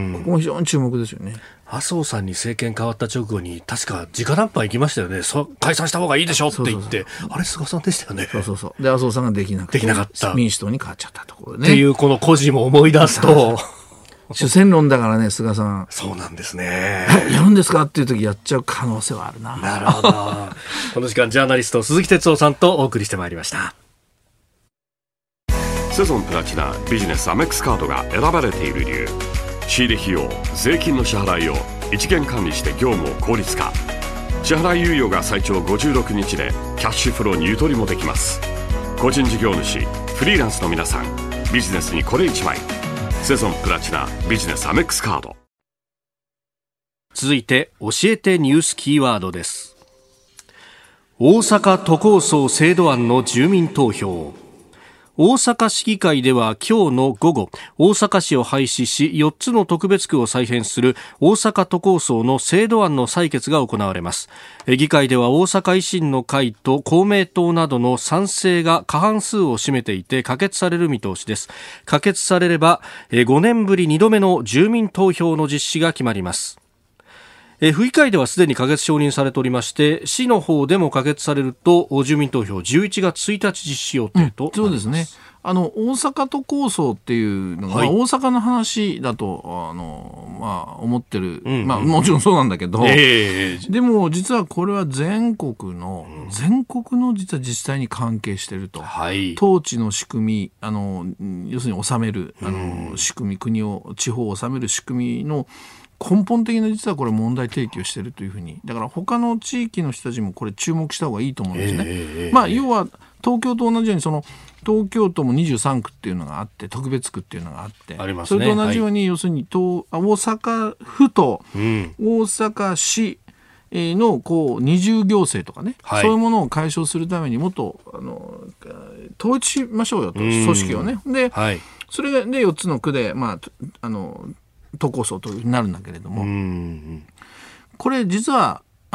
ここも非常に注目ですよね。 麻生さんに政権変わった直後に確か直談判行きましたよね。そ解散した方がいいでしょって言って、そうそうそう、あれ菅さんでしたよね。 そうそうそうで麻生さんができなくてできなかった民主党に変わっちゃったところね。 っていうこの故事も思い出すと主戦論だからね、菅さん。 そうなんですね。 やるんですかっていう時やっちゃう可能性はあるな。 なるほど。この時間ジャーナリスト鈴木哲夫さんとお送りしてまいりました。 セゾンプラチナビジネスアメックスカードが選ばれている理由。仕入れ費用、税金の支払いを一元管理して業務を効率化。支払い猶予が最長ごじゅうろくにちでキャッシュフローにゆとりもできます。個人事業主、フリーランスの皆さん、ビジネスにこれ一枚。セゾンプラチナビジネスアメックスカード。 続いて教えてニュースキーワードです。大阪都構想制度案の住民投票。大阪市議会では今日の午後、大阪市を廃止しよっつの特別区を再編する大阪都構想の制度案の採決が行われます。議会では大阪維新の会と公明党などの賛成が過半数を占めていて可決される見通しです。可決されればごねんぶりにどめの住民投票の実施が決まります。え府議会ではすでに可決承認されておりまして、市の方でも可決されると住民投票じゅういちがつついたち実施予定と、 うん、そうですね。あの大阪都構想っていうのが、はい、大阪の話だとあの、まあ、思ってる、うんうん、まあ、もちろんそうなんだけど、えー、でも実はこれは全国の、うん、全国の実は自治体に関係していると、はい、統治の仕組み、あの要するに治めるあの、うん、仕組み、国を地方を治める仕組みの根本的な実はこれ問題提起をしているというふうに、だから他の地域の人たちもこれ注目した方がいいと思うんですね、えーまあ、要は東京と同じようにその東京都もにじゅうさんくっていうのがあって特別区っていうのがあってありますね、それと同じように、はい、要するに東大阪府と大阪市のこう二重行政とかね、はい、そういうものを解消するためにもっとあの統一しましょうよと、組織をね。で、はい、それでよっつの区で、まあ、あの都構想となるんだけれども、うんこれ実はあ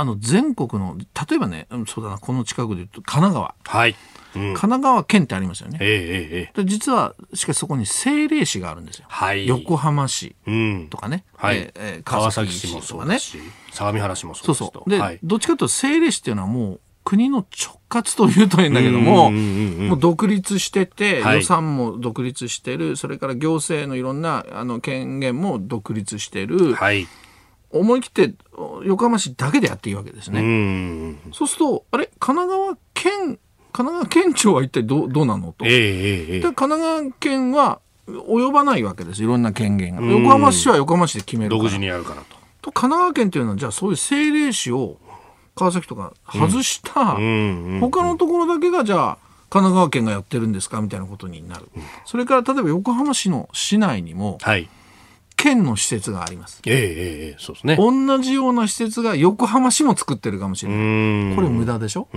あの全国の例えばね、そうだな、この近くで言うと神奈川、 はいうん、神奈川県ってありますよね、 えーえー、 で実はしかしそこに政令市があるんですよ、はい、横浜市とかね、うん、はい、えー、川崎市とかね、 相模原市もそうです。 そうそうで、はい、どっちかというと政令市っていうのはもう国の直轄というと変だけども、うんうんうんうん、もう独立してて、はい、予算も独立してる、それから行政のいろんなあの権限も独立してる、はい、思い切って横浜市だけでやっていいわけですね。うん、そうするとあれ神奈川県神奈川県庁は一体どう、どうなのと、えーえー、で神奈川県は及ばないわけです、いろんな権限が。横浜市は横浜市で決めるから、 独自にやるからと。 と神奈川県というのはじゃあそういう政令市を川崎とか外した、うんうんうん、他のところだけがじゃあ神奈川県がやってるんですかみたいなことになる、うん、それから例えば横浜市の市内にも、はい、県の施設があります、えーえー、そうですね、同じような施設が横浜市も作ってるかもしれない。これ無駄でしょ。うん、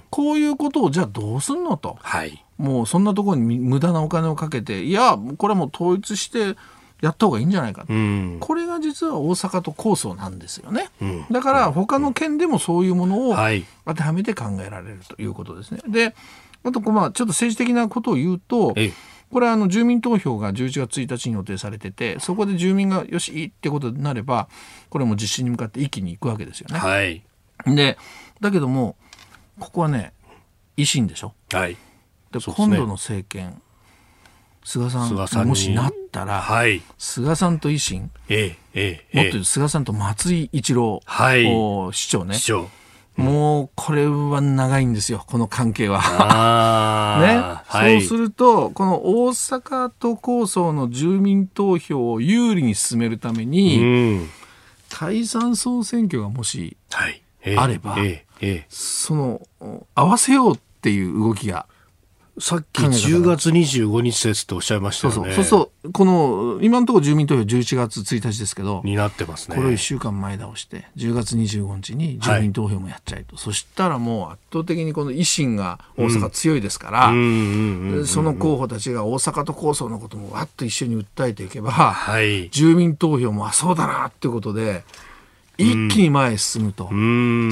こういうことをじゃあどうすんのと、はい、もうそんなところに無駄なお金をかけて、いやこれはもう統一してやった方がいいんじゃないか、うん、これが実は大阪都構想なんですよね、うん、だから他の県でもそういうものを当てはめて考えられるということですね。であとまあちょっと政治的なことを言うと、これはあの住民投票がじゅういちがつついたちに予定されてて、そこで住民がよしいいってことになればこれも実施に向かって一気に行くわけですよね、はい、でだけどもここはね維新でしょ、はい、で今度の政権菅さんがもしなったら、はい、菅さんと維新、ええええ、もっと言うと菅さんと松井一郎、はい、市長ね、市長、うん、もうこれは長いんですよこの関係はね、はい、そうするとこの大阪都構想の住民投票を有利に進めるために、うん、解散総選挙がもしあれば、はい、ええええ、その合わせようっていう動きがさっきじゅうがつにじゅうごにちですっておっしゃいましたよね。 そうそうそうそう、この今のところ住民投票じゅういちがつついたちですけどになってますね。 これをいっしゅうかんまえ倒してじゅうがつにじゅうごにちに住民投票もやっちゃいと、はい、そしたらもう圧倒的にこの維新が大阪強いですから、うん、その候補たちが大阪都構想のこともわっと一緒に訴えていけば、はい、住民投票もあそうだなっていうことで一気に前へ進むと、うん、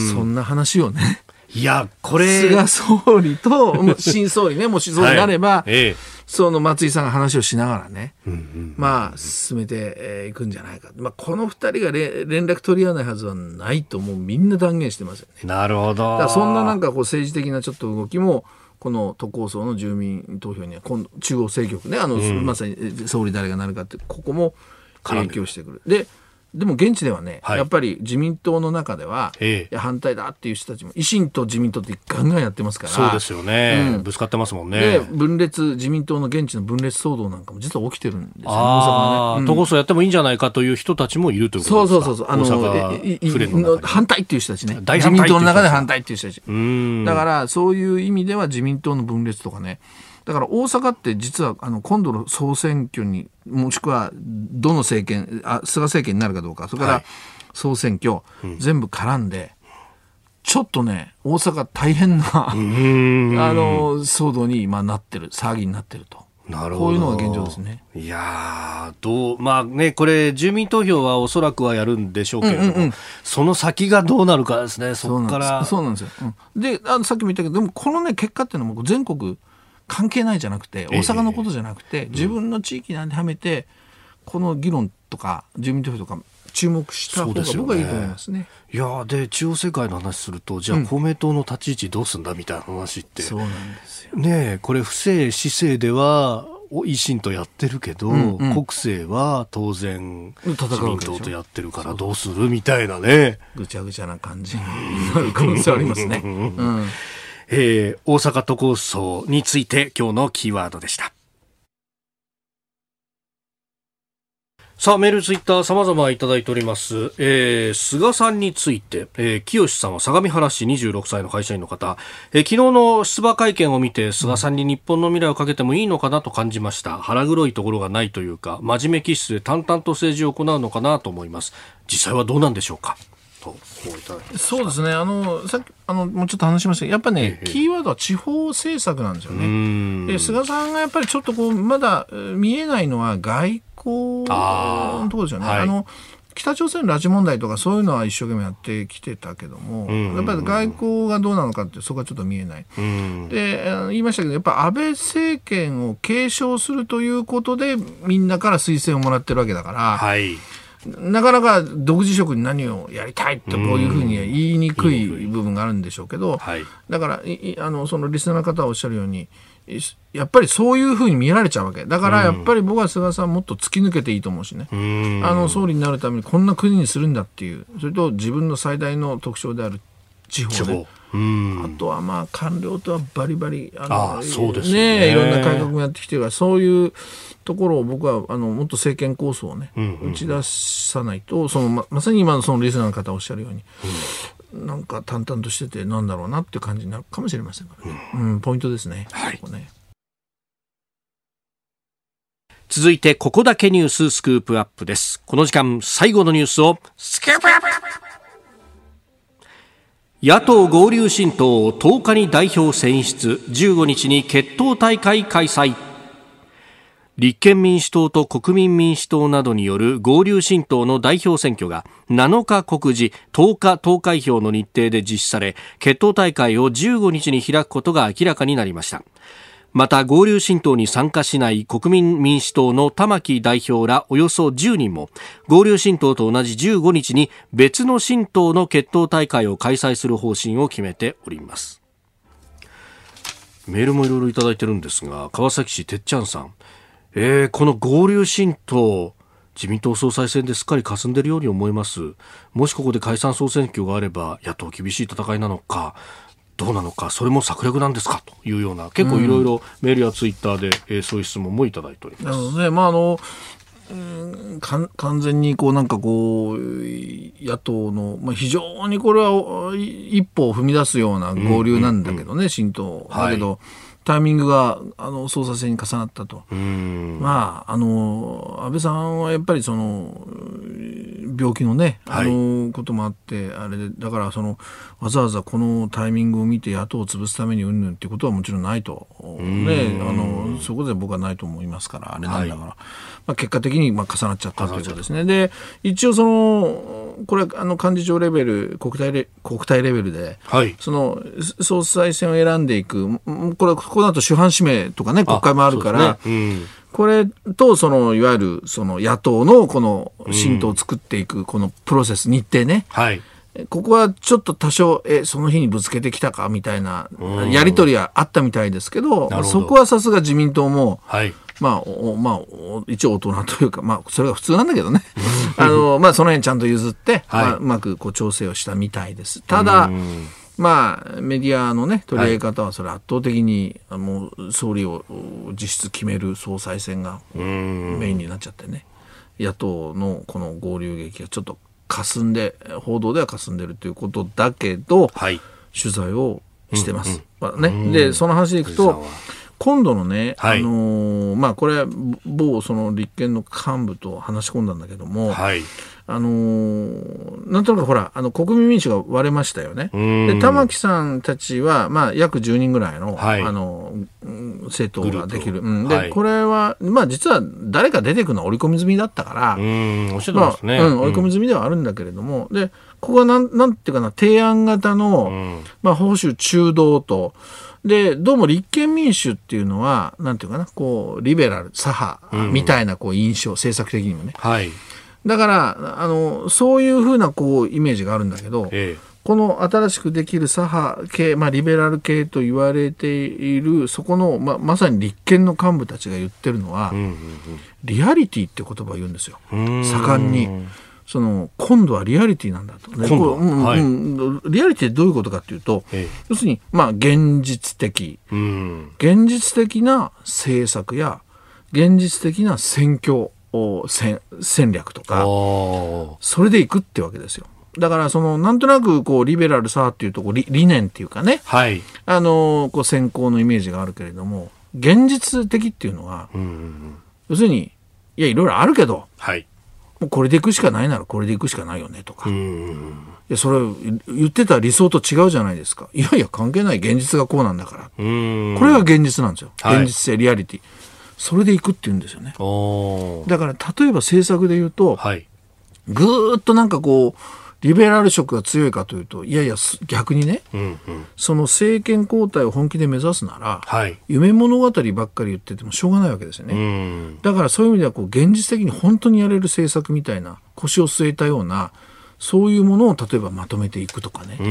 そんな話をね、 いやこれ菅総理と新総理ねもしそうになれば、はい、ええ、その松井さんが話をしながらね、うんうんうん、まあ進めてい、えー、くんじゃないか、まあ、このふたりが連絡取り合わないはずはないともうみんな断言してますよね。 なるほど。 だからそんななんかこう政治的なちょっと動きもこの都構想の住民投票には今度中央政局ねあの、うん、まさに総理誰がなるかってここも影響してくる。ででも現地ではね、はい、やっぱり自民党の中では、ええ、いや反対だっていう人たちも維新と自民党ってガンガンやってますから。 そうですよね、うん、ぶつかってますもんね。 で分裂自民党の現地の分裂騒動なんかも実は起きてるんですよね。 ああ、都構想やってもいいんじゃないかという人たちもいるということですか。 そうそうそうそう、あのの反対っていう人たちね、自民党の中で反対っていう人たち。うんだからそういう意味では自民党の分裂とかね、だから大阪って実はあの今度の総選挙にもしくはどの政権あ菅政権になるかどうか、それから総選挙、はい、全部絡んでちょっとね大阪大変なあの騒動に今なってる、騒ぎになってると。なるほど、こういうのが現状ですね。 いやどうまあねこれ住民投票はおそらくはやるんでしょうけれども、うんうんうん、その先がどうなるかですね。そこからそうなんですよ、うん、であのさっきも言ったけどでもこのね結果っていうのも全国関係ないじゃなくて大阪のことじゃなくて、えー、自分の地域に当てはめてこの議論とか住民投票とか注目した方が僕はいいと思いますね。 いやで中央政界の話するとじゃあ公明党の立ち位置どうすんだみたいな話って、 うん、そうなんですよね。これ府政市政では維新とやってるけど、うんうん、国政は当然自民党とやってるからどうするみたいなね、 ぐちゃぐちゃな感じになる可能性ありますね、うんえー、大阪都構想について今日のキーワードでした。さあメールツイッター様々いただいております、えー、菅さんについて、えー、清さんは相模原市にじゅうろくさいの会社員の方、えー、昨日の出馬会見を見て菅さんに日本の未来をかけてもいいのかなと感じました。腹黒いところがないというか真面目気質で淡々と政治を行うのかなと思います。実際はどうなんでしょうかとそうですね、あのさっきあのもうちょっと話しましたけどやっぱね、ええ、キーワードは地方政策なんですよね。で菅さんがやっぱりちょっとこうまだ見えないのは外交のところですよね、はい、あの北朝鮮の拉致問題とかそういうのは一生懸命やってきてたけども、うんうんうん、やっぱり外交がどうなのかってそこはちょっと見えない、うん、で言いましたけどやっぱ安倍政権を継承するということでみんなから推薦をもらってるわけだから、はい、なかなか独自色に何をやりたいとこういうふうには言いにくい部分があるんでしょうけど、はい、だからあのそのリスナーの方はおっしゃるようにやっぱりそういうふうに見られちゃうわけだからやっぱり僕は菅さんもっと突き抜けていいと思うしね、うん、あの総理になるためにこんな国にするんだっていうそれと自分の最大の特徴である地方ね、うん、あとはまあ官僚とはバリバリあのあそうですね、 ねいろんな改革もやってきてるからそういうところを僕はあのもっと政権構想をね、うんうんうん、打ち出さないとその ま, まさに今のそのリスナーの方おっしゃるように、うん、なんか淡々としててなんだろうなっていう感じになるかもしれませんからね、うんうん、ポイントですね、はい、ここね。 続いてここだけニューススクープアップです。この時間最後のニュースをスクープアップ。野党合流新党とおかに代表選出、じゅうごにちに決闘大会開催。立憲民主党と国民民主党などによる合流新党の代表選挙がなのか告示、とおか投開票の日程で実施され、決闘大会をじゅうごにちに開くことが明らかになりました。また合流新党に参加しない国民民主党の玉木代表らおよそじゅうにんも合流新党と同じじゅうごにちに別の新党の決闘大会を開催する方針を決めております。メールもいろいろいただいてるんですが、川崎市てっちゃんさん、えー、この合流新党自民党総裁選ですっかり霞んでいるように思います。もしここで解散総選挙があれば野党厳しい戦いなのかどうなのか、それも策略なんですかというような結構いろいろメールやツイッターで、えー、そういう質問もいただいております。 なので、まああのうんか完全にこうなんかこう野党の、まあ、非常にこれは一歩を踏み出すような合流なんだけどね、うんうんうん、新党だけど、はい、タイミングがあの総裁選に重なったと。うんまああの安倍さんはやっぱりその病気のねあの、はい、こともあってあれでだからそのわざわざこのタイミングを見て野党を潰すためにうんぬんっていうことはもちろんないとねあのそこで僕はないと思いますからあれなんだから、はいまあ、結果的にまあ重なっちゃったということですね。で一応そのこれあの幹事長レベル国体レ国体レベルで、はい、その総裁選を選んでいくこれこの後主犯指名とかね国会もあるから。これとそのいわゆるその野党のこの新党を作っていくこのプロセス日程ね、うんはい、ここはちょっと多少えその日にぶつけてきたかみたいなやり取りはあったみたいですけど、どそこはさすが自民党も、はいまあまあ、一応大人というか、まあ、それが普通なんだけどねあの、まあ、その辺ちゃんと譲って、はいまあ、うまくこう調整をしたみたいです。ただまあ、メディアの、ね、取り上げ方はそれ圧倒的に、はい、もう総理を実質決める総裁選がメインになっちゃってね野党のこの合流劇がちょっと霞んで報道では霞んでるということだけど、はい、取材をしてます、うんうんまあね、でその話でいくと今度のね、はいあのーまあ、これ某その立憲の幹部と話し込んだんだけども、はいあのー、なんとなくほらあの国民民主が割れましたよね。で玉木さんたちは、まあ、約じゅうにんぐらいの、はい、あの政党ができる、うん、で、はい、これは、まあ、実は誰か出てくるのは織り込み済みだったからうんおっしゃってますね、 まあうん、織り込み済みではあるんだけれども、うん、でここはなん、なんていうかな提案型の、うんまあ、保守中道とでどうも立憲民主っていうのはなんていうかなこうリベラル左派みたいなこう印象、うん、政策的にもね、はい、だからあのそういうふうなこうイメージがあるんだけど、ええ、この新しくできる左派系、まあ、リベラル系と言われているそこの、ま、まさに立憲の幹部たちが言ってるのは、うんうんうん、リアリティって言葉を言うんですよ盛んに。その今度はリアリティなんだと、ねこううんはいうん、リアリティってどういうことかというと、ええ、要するに、まあ、現実的、うん、現実的な政策や現実的な選挙戦, 戦略とかそれでいくってわけですよ。だからそのなんとなくこうリベラルさっていうとこう 理, 理念っていうかね、はい、あのこう先行のイメージがあるけれども現実的っていうのは、うんうんうん、要するにいやいろいろあるけど、はいもうこれでいくしかないならこれでいくしかないよねとか、うんいやそれ言ってた理想と違うじゃないですか。いやいや関係ない現実がこうなんだからうんこれが現実なんですよ、はい、現実性リアリティそれでいくって言うんですよね。だから例えば政策で言うと、はい、 ぐーっとなんかこうリベラル色が強いかというと、いやいや逆にね、うんうん、その政権交代を本気で目指すなら、はい、夢物語ばっかり言っててもしょうがないわけですよね。うん、だからそういう意味ではこう現実的に本当にやれる政策みたいな腰を据えたようなそういうものを例えばまとめていくとかね、うん、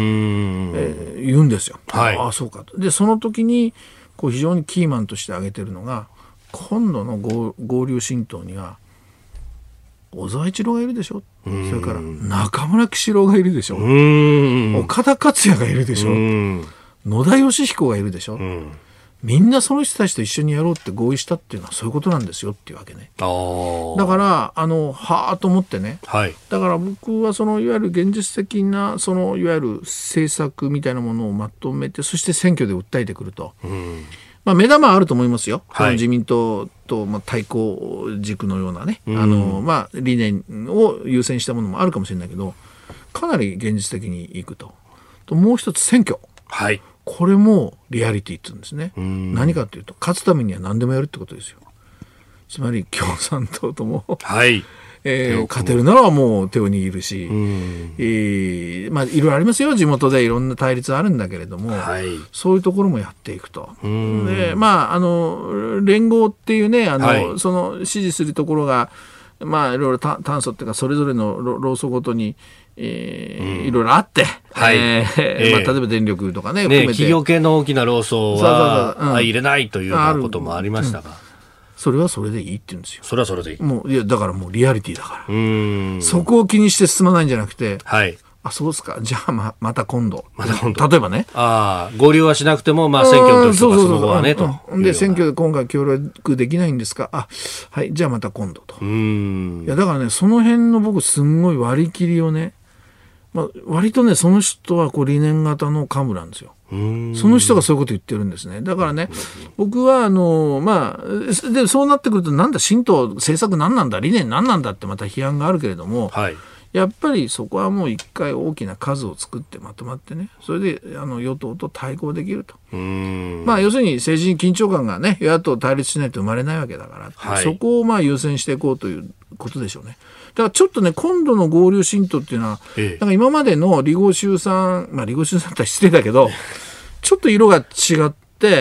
えー、言うんですよ。はい、ああそうかと。でその時にこう非常にキーマンとして挙げてるのが、今度の 合, 合流新党には小沢一郎がいるでしょ、それから中村喜四郎がいるでしょ、岡田克也がいるでしょ、野田佳彦がいるでしょ、みんなその人たちと一緒にやろうって合意したっていうのはそういうことなんですよっていうわけね。だからあのはーと思ってね、はい、だから僕はそのいわゆる現実的なそのいわゆる政策みたいなものをまとめて、そして選挙で訴えてくると、うん、まあ、目玉はあると思いますよ、はい、自民党とまあ対抗軸のようなね、うん、あのまあ、理念を優先したものもあるかもしれないけど、かなり現実的にいくと。ともう一つ選挙、はい、これもリアリティって言うんですね。何かというと勝つためには何でもやるってことですよ。つまり共産党とも、はい、えー、勝てるならもう手を握るし、えーまあ、いろいろありますよ、地元でいろんな対立あるんだけれども、はい、そういうところもやっていくと。で、まあ、あの連合っていうね、あの、はい、その支持するところが、まあ、いろいろ炭素っていうかそれぞれの労組ごとにえーうん、いろいろあって、はい、えーえーまあ、例えば電力とか ね, ね含めて企業系の大きな労組はそうそうそう、うん、入れないというようなこともありましたが、うん、 それはそれでいいって言うんですよ。 それはそれでいい。 もういやだからもうリアリティだから、うーん、そこを気にして進まないんじゃなくて、はい、あそうですか、じゃあ ま, また今度また今度例えばね、あ合流はしなくても、まあ、選挙の時とかその後はねと、 で選挙で今回協力できないんですか、あはいじゃあまた今度と。うーん、いやだからね、その辺の僕すんごい割り切りをね、まあ、割とねその人はこう理念型の幹部なんですよ。その人がそういうこと言ってるんですね。だからね、僕はあのまあでそうなってくると、なんだ新党政策何なんだ理念何なんだってまた批判があるけれども、はい、やっぱりそこはもう一回大きな数を作ってまとまってね、それであの与党と対抗できると。うーん、まあ要するに政治に緊張感がね与野党対立しないと生まれないわけだから、はい、そこをまあ優先していこうということでしょうね。だからちょっとね今度の合流新党っていうのは、ええ、なんか今までの離合集散、まあ離合集散って失礼だけどちょっと色が違って、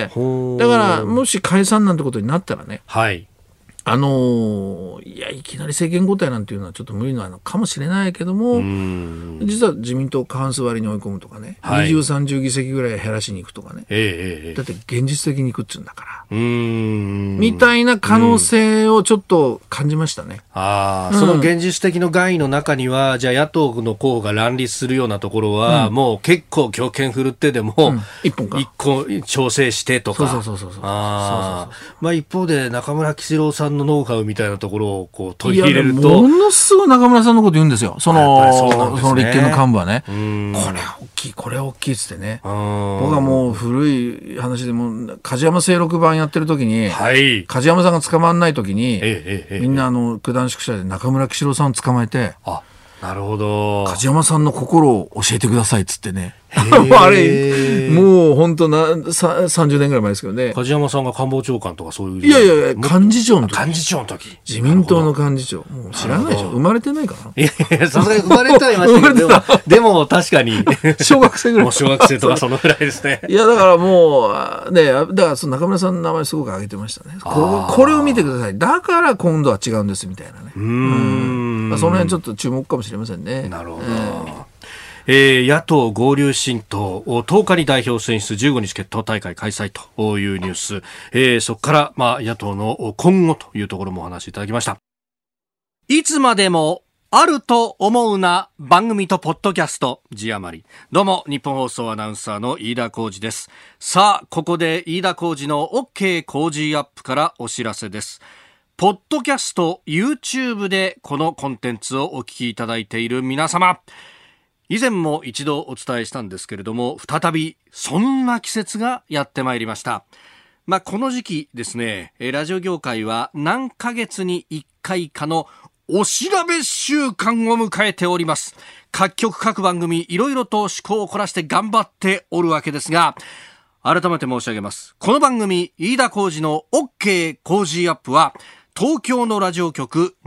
だからもし解散なんてことになったらね、はい、あのー、いやいきなり政権交代なんていうのはちょっと無理なのかもしれないけども、実は自民党過半数割りに追い込むとかね、はい、にじゅう、さんじゅう議席ぐらい減らしに行くとかね、えー、だって現実的に行くっつうんだから、うーんみたいな可能性をちょっと感じましたね。 あ、うん、その現実的の概の中には、じゃあ野党の候補が乱立するようなところは、うん、もう結構強権振るってでも、うん、一本か一個調整してとか、そうそうそうそうそう、あ、まあ一方で中村喜四郎さんのノウハウみたいなところをこう取り入れると、 ものすごい中村さんのこと言うんですよ。その、そうね、その立憲の幹部はね、これは大きいこれは大きいっつってね、僕はもう古い話でも梶山清六版やってる時に、はい、梶山さんが捕まんない時に、ええええ、みんなあの九段宿舎で中村喜四郎さんを捕まえて、 あ、なるほど、 梶山さんの心を教えてくださいっつってね、あれもう本当なさんじゅうねんぐらい前ですけどね、 梶山さんが官房長官とかそういう、 いやいやいや幹事長の時、 幹事長の時自民党の幹事長、もう知らないでしょ、生まれてないかな。 いやいや、さすがに生まれてはいましたけどでも、でも確かに小学生ぐらい、 もう小学生とかそのぐらいですね。 いやだからもうね、だからその中村さんの名前すごく挙げてましたね。こ, これを見てください、だから今度は違うんですみたいなね。うーん、まあ、その辺ちょっと注目かもしれませんね。 なるほど、えー、野党合流新党をとおかに代表選出、じゅうごにち決闘大会開催というニュース、えー、そこから、まあ、野党の今後というところもお話しいただきました。いつまでもあると思うな番組とポッドキャスト字余り。どうも日本放送アナウンサーの飯田浩司です。さあここで飯田浩司の OK 工事アップからお知らせです。ポッドキャスト YouTube でこのコンテンツをお聞きいただいている皆様、以前も一度お伝えしたんですけれども、再びそんな季節がやってまいりました。まあ、この時期ですね、ラジオ業界は何ヶ月にいっかいかのお調べ週間を迎えております。各局各番組いろいろと趣向を凝らして頑張っておるわけですが、改めて申し上げます。この番組飯田浩司の OK 工事アップは東京のラジオ局日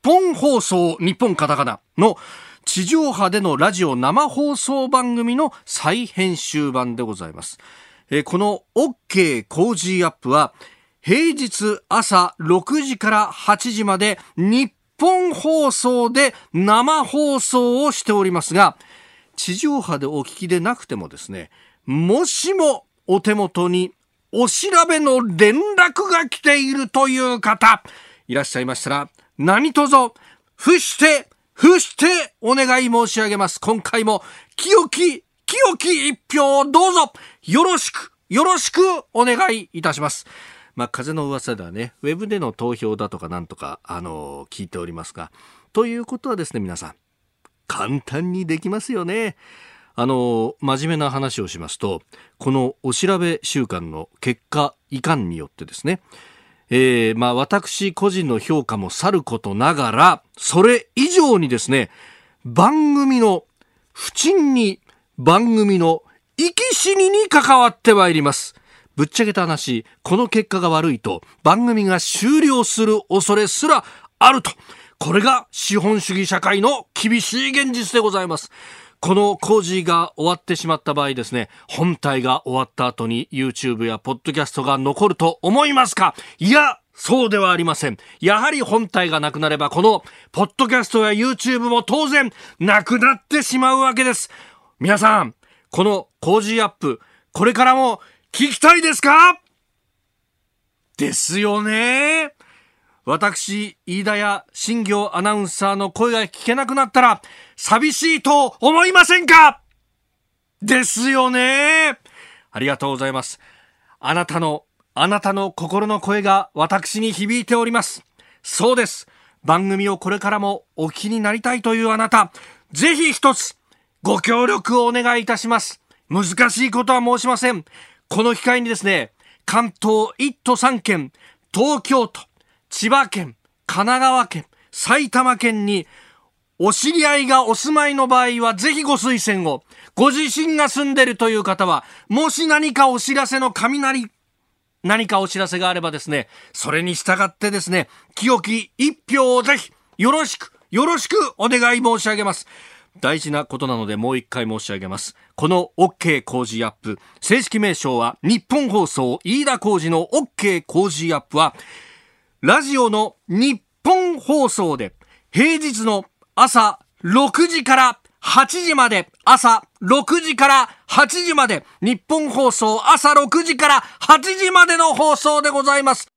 本放送、日本カタカナの地上波でのラジオ生放送番組の再編集版でございます。えー、この OK コージーアップは平日朝ろくじからはちじまで日本放送で生放送をしておりますが、地上波でお聞きでなくてもですね、もしもお手元にお調べの連絡が来ているという方いらっしゃいましたら、何卒伏して伏してお願い申し上げます。今回も清き清き一票をどうぞよろしくよろしくお願いいたします。まあ、風の噂ではね、ウェブでの投票だとかなんとか、あのー、聞いておりますが、ということはですね、皆さん簡単にできますよね。あの真面目な話をしますと、このお調べ週間の結果いかんによってですね、えー、まあ私個人の評価もさることながら、それ以上にですね、番組の不沈に、番組の生き死にに関わってまいります。ぶっちゃけた話、この結果が悪いと番組が終了する恐れすらあると、これが資本主義社会の厳しい現実でございます。この工事が終わってしまった場合ですね、本体が終わった後に YouTube やポッドキャストが残ると思いますか？いや、そうではありません。やはり本体がなくなれば、このポッドキャストや YouTube も当然なくなってしまうわけです。皆さん、この工事アップ、これからも聞きたいですか？ですよね。私、飯田や新業アナウンサーの声が聞けなくなったら寂しいと思いませんか？ですよね。ありがとうございます。あなたのあなたの心の声が私に響いております。そうです。番組をこれからもお聞きになりたいというあなた、ぜひ一つご協力をお願いいたします。難しいことは申しません。この機会にですね、関東いっ都さん県、東京都、千葉県、神奈川県、埼玉県にお知り合いがお住まいの場合はぜひご推薦を。ご自身が住んでいるという方は、もし何かお知らせの雷、何かお知らせがあればですね、それに従ってですね、清き一票をぜひよろしくよろしくお願い申し上げます。大事なことなのでもう一回申し上げます。この OK 工事アップ、正式名称は日本放送飯田浩司の OK 工事アップは、ラジオの日本放送で平日の朝ろくじからはちじまで、朝ろくじからはちじまで、日本放送朝ろくじからはちじまでの放送でございます。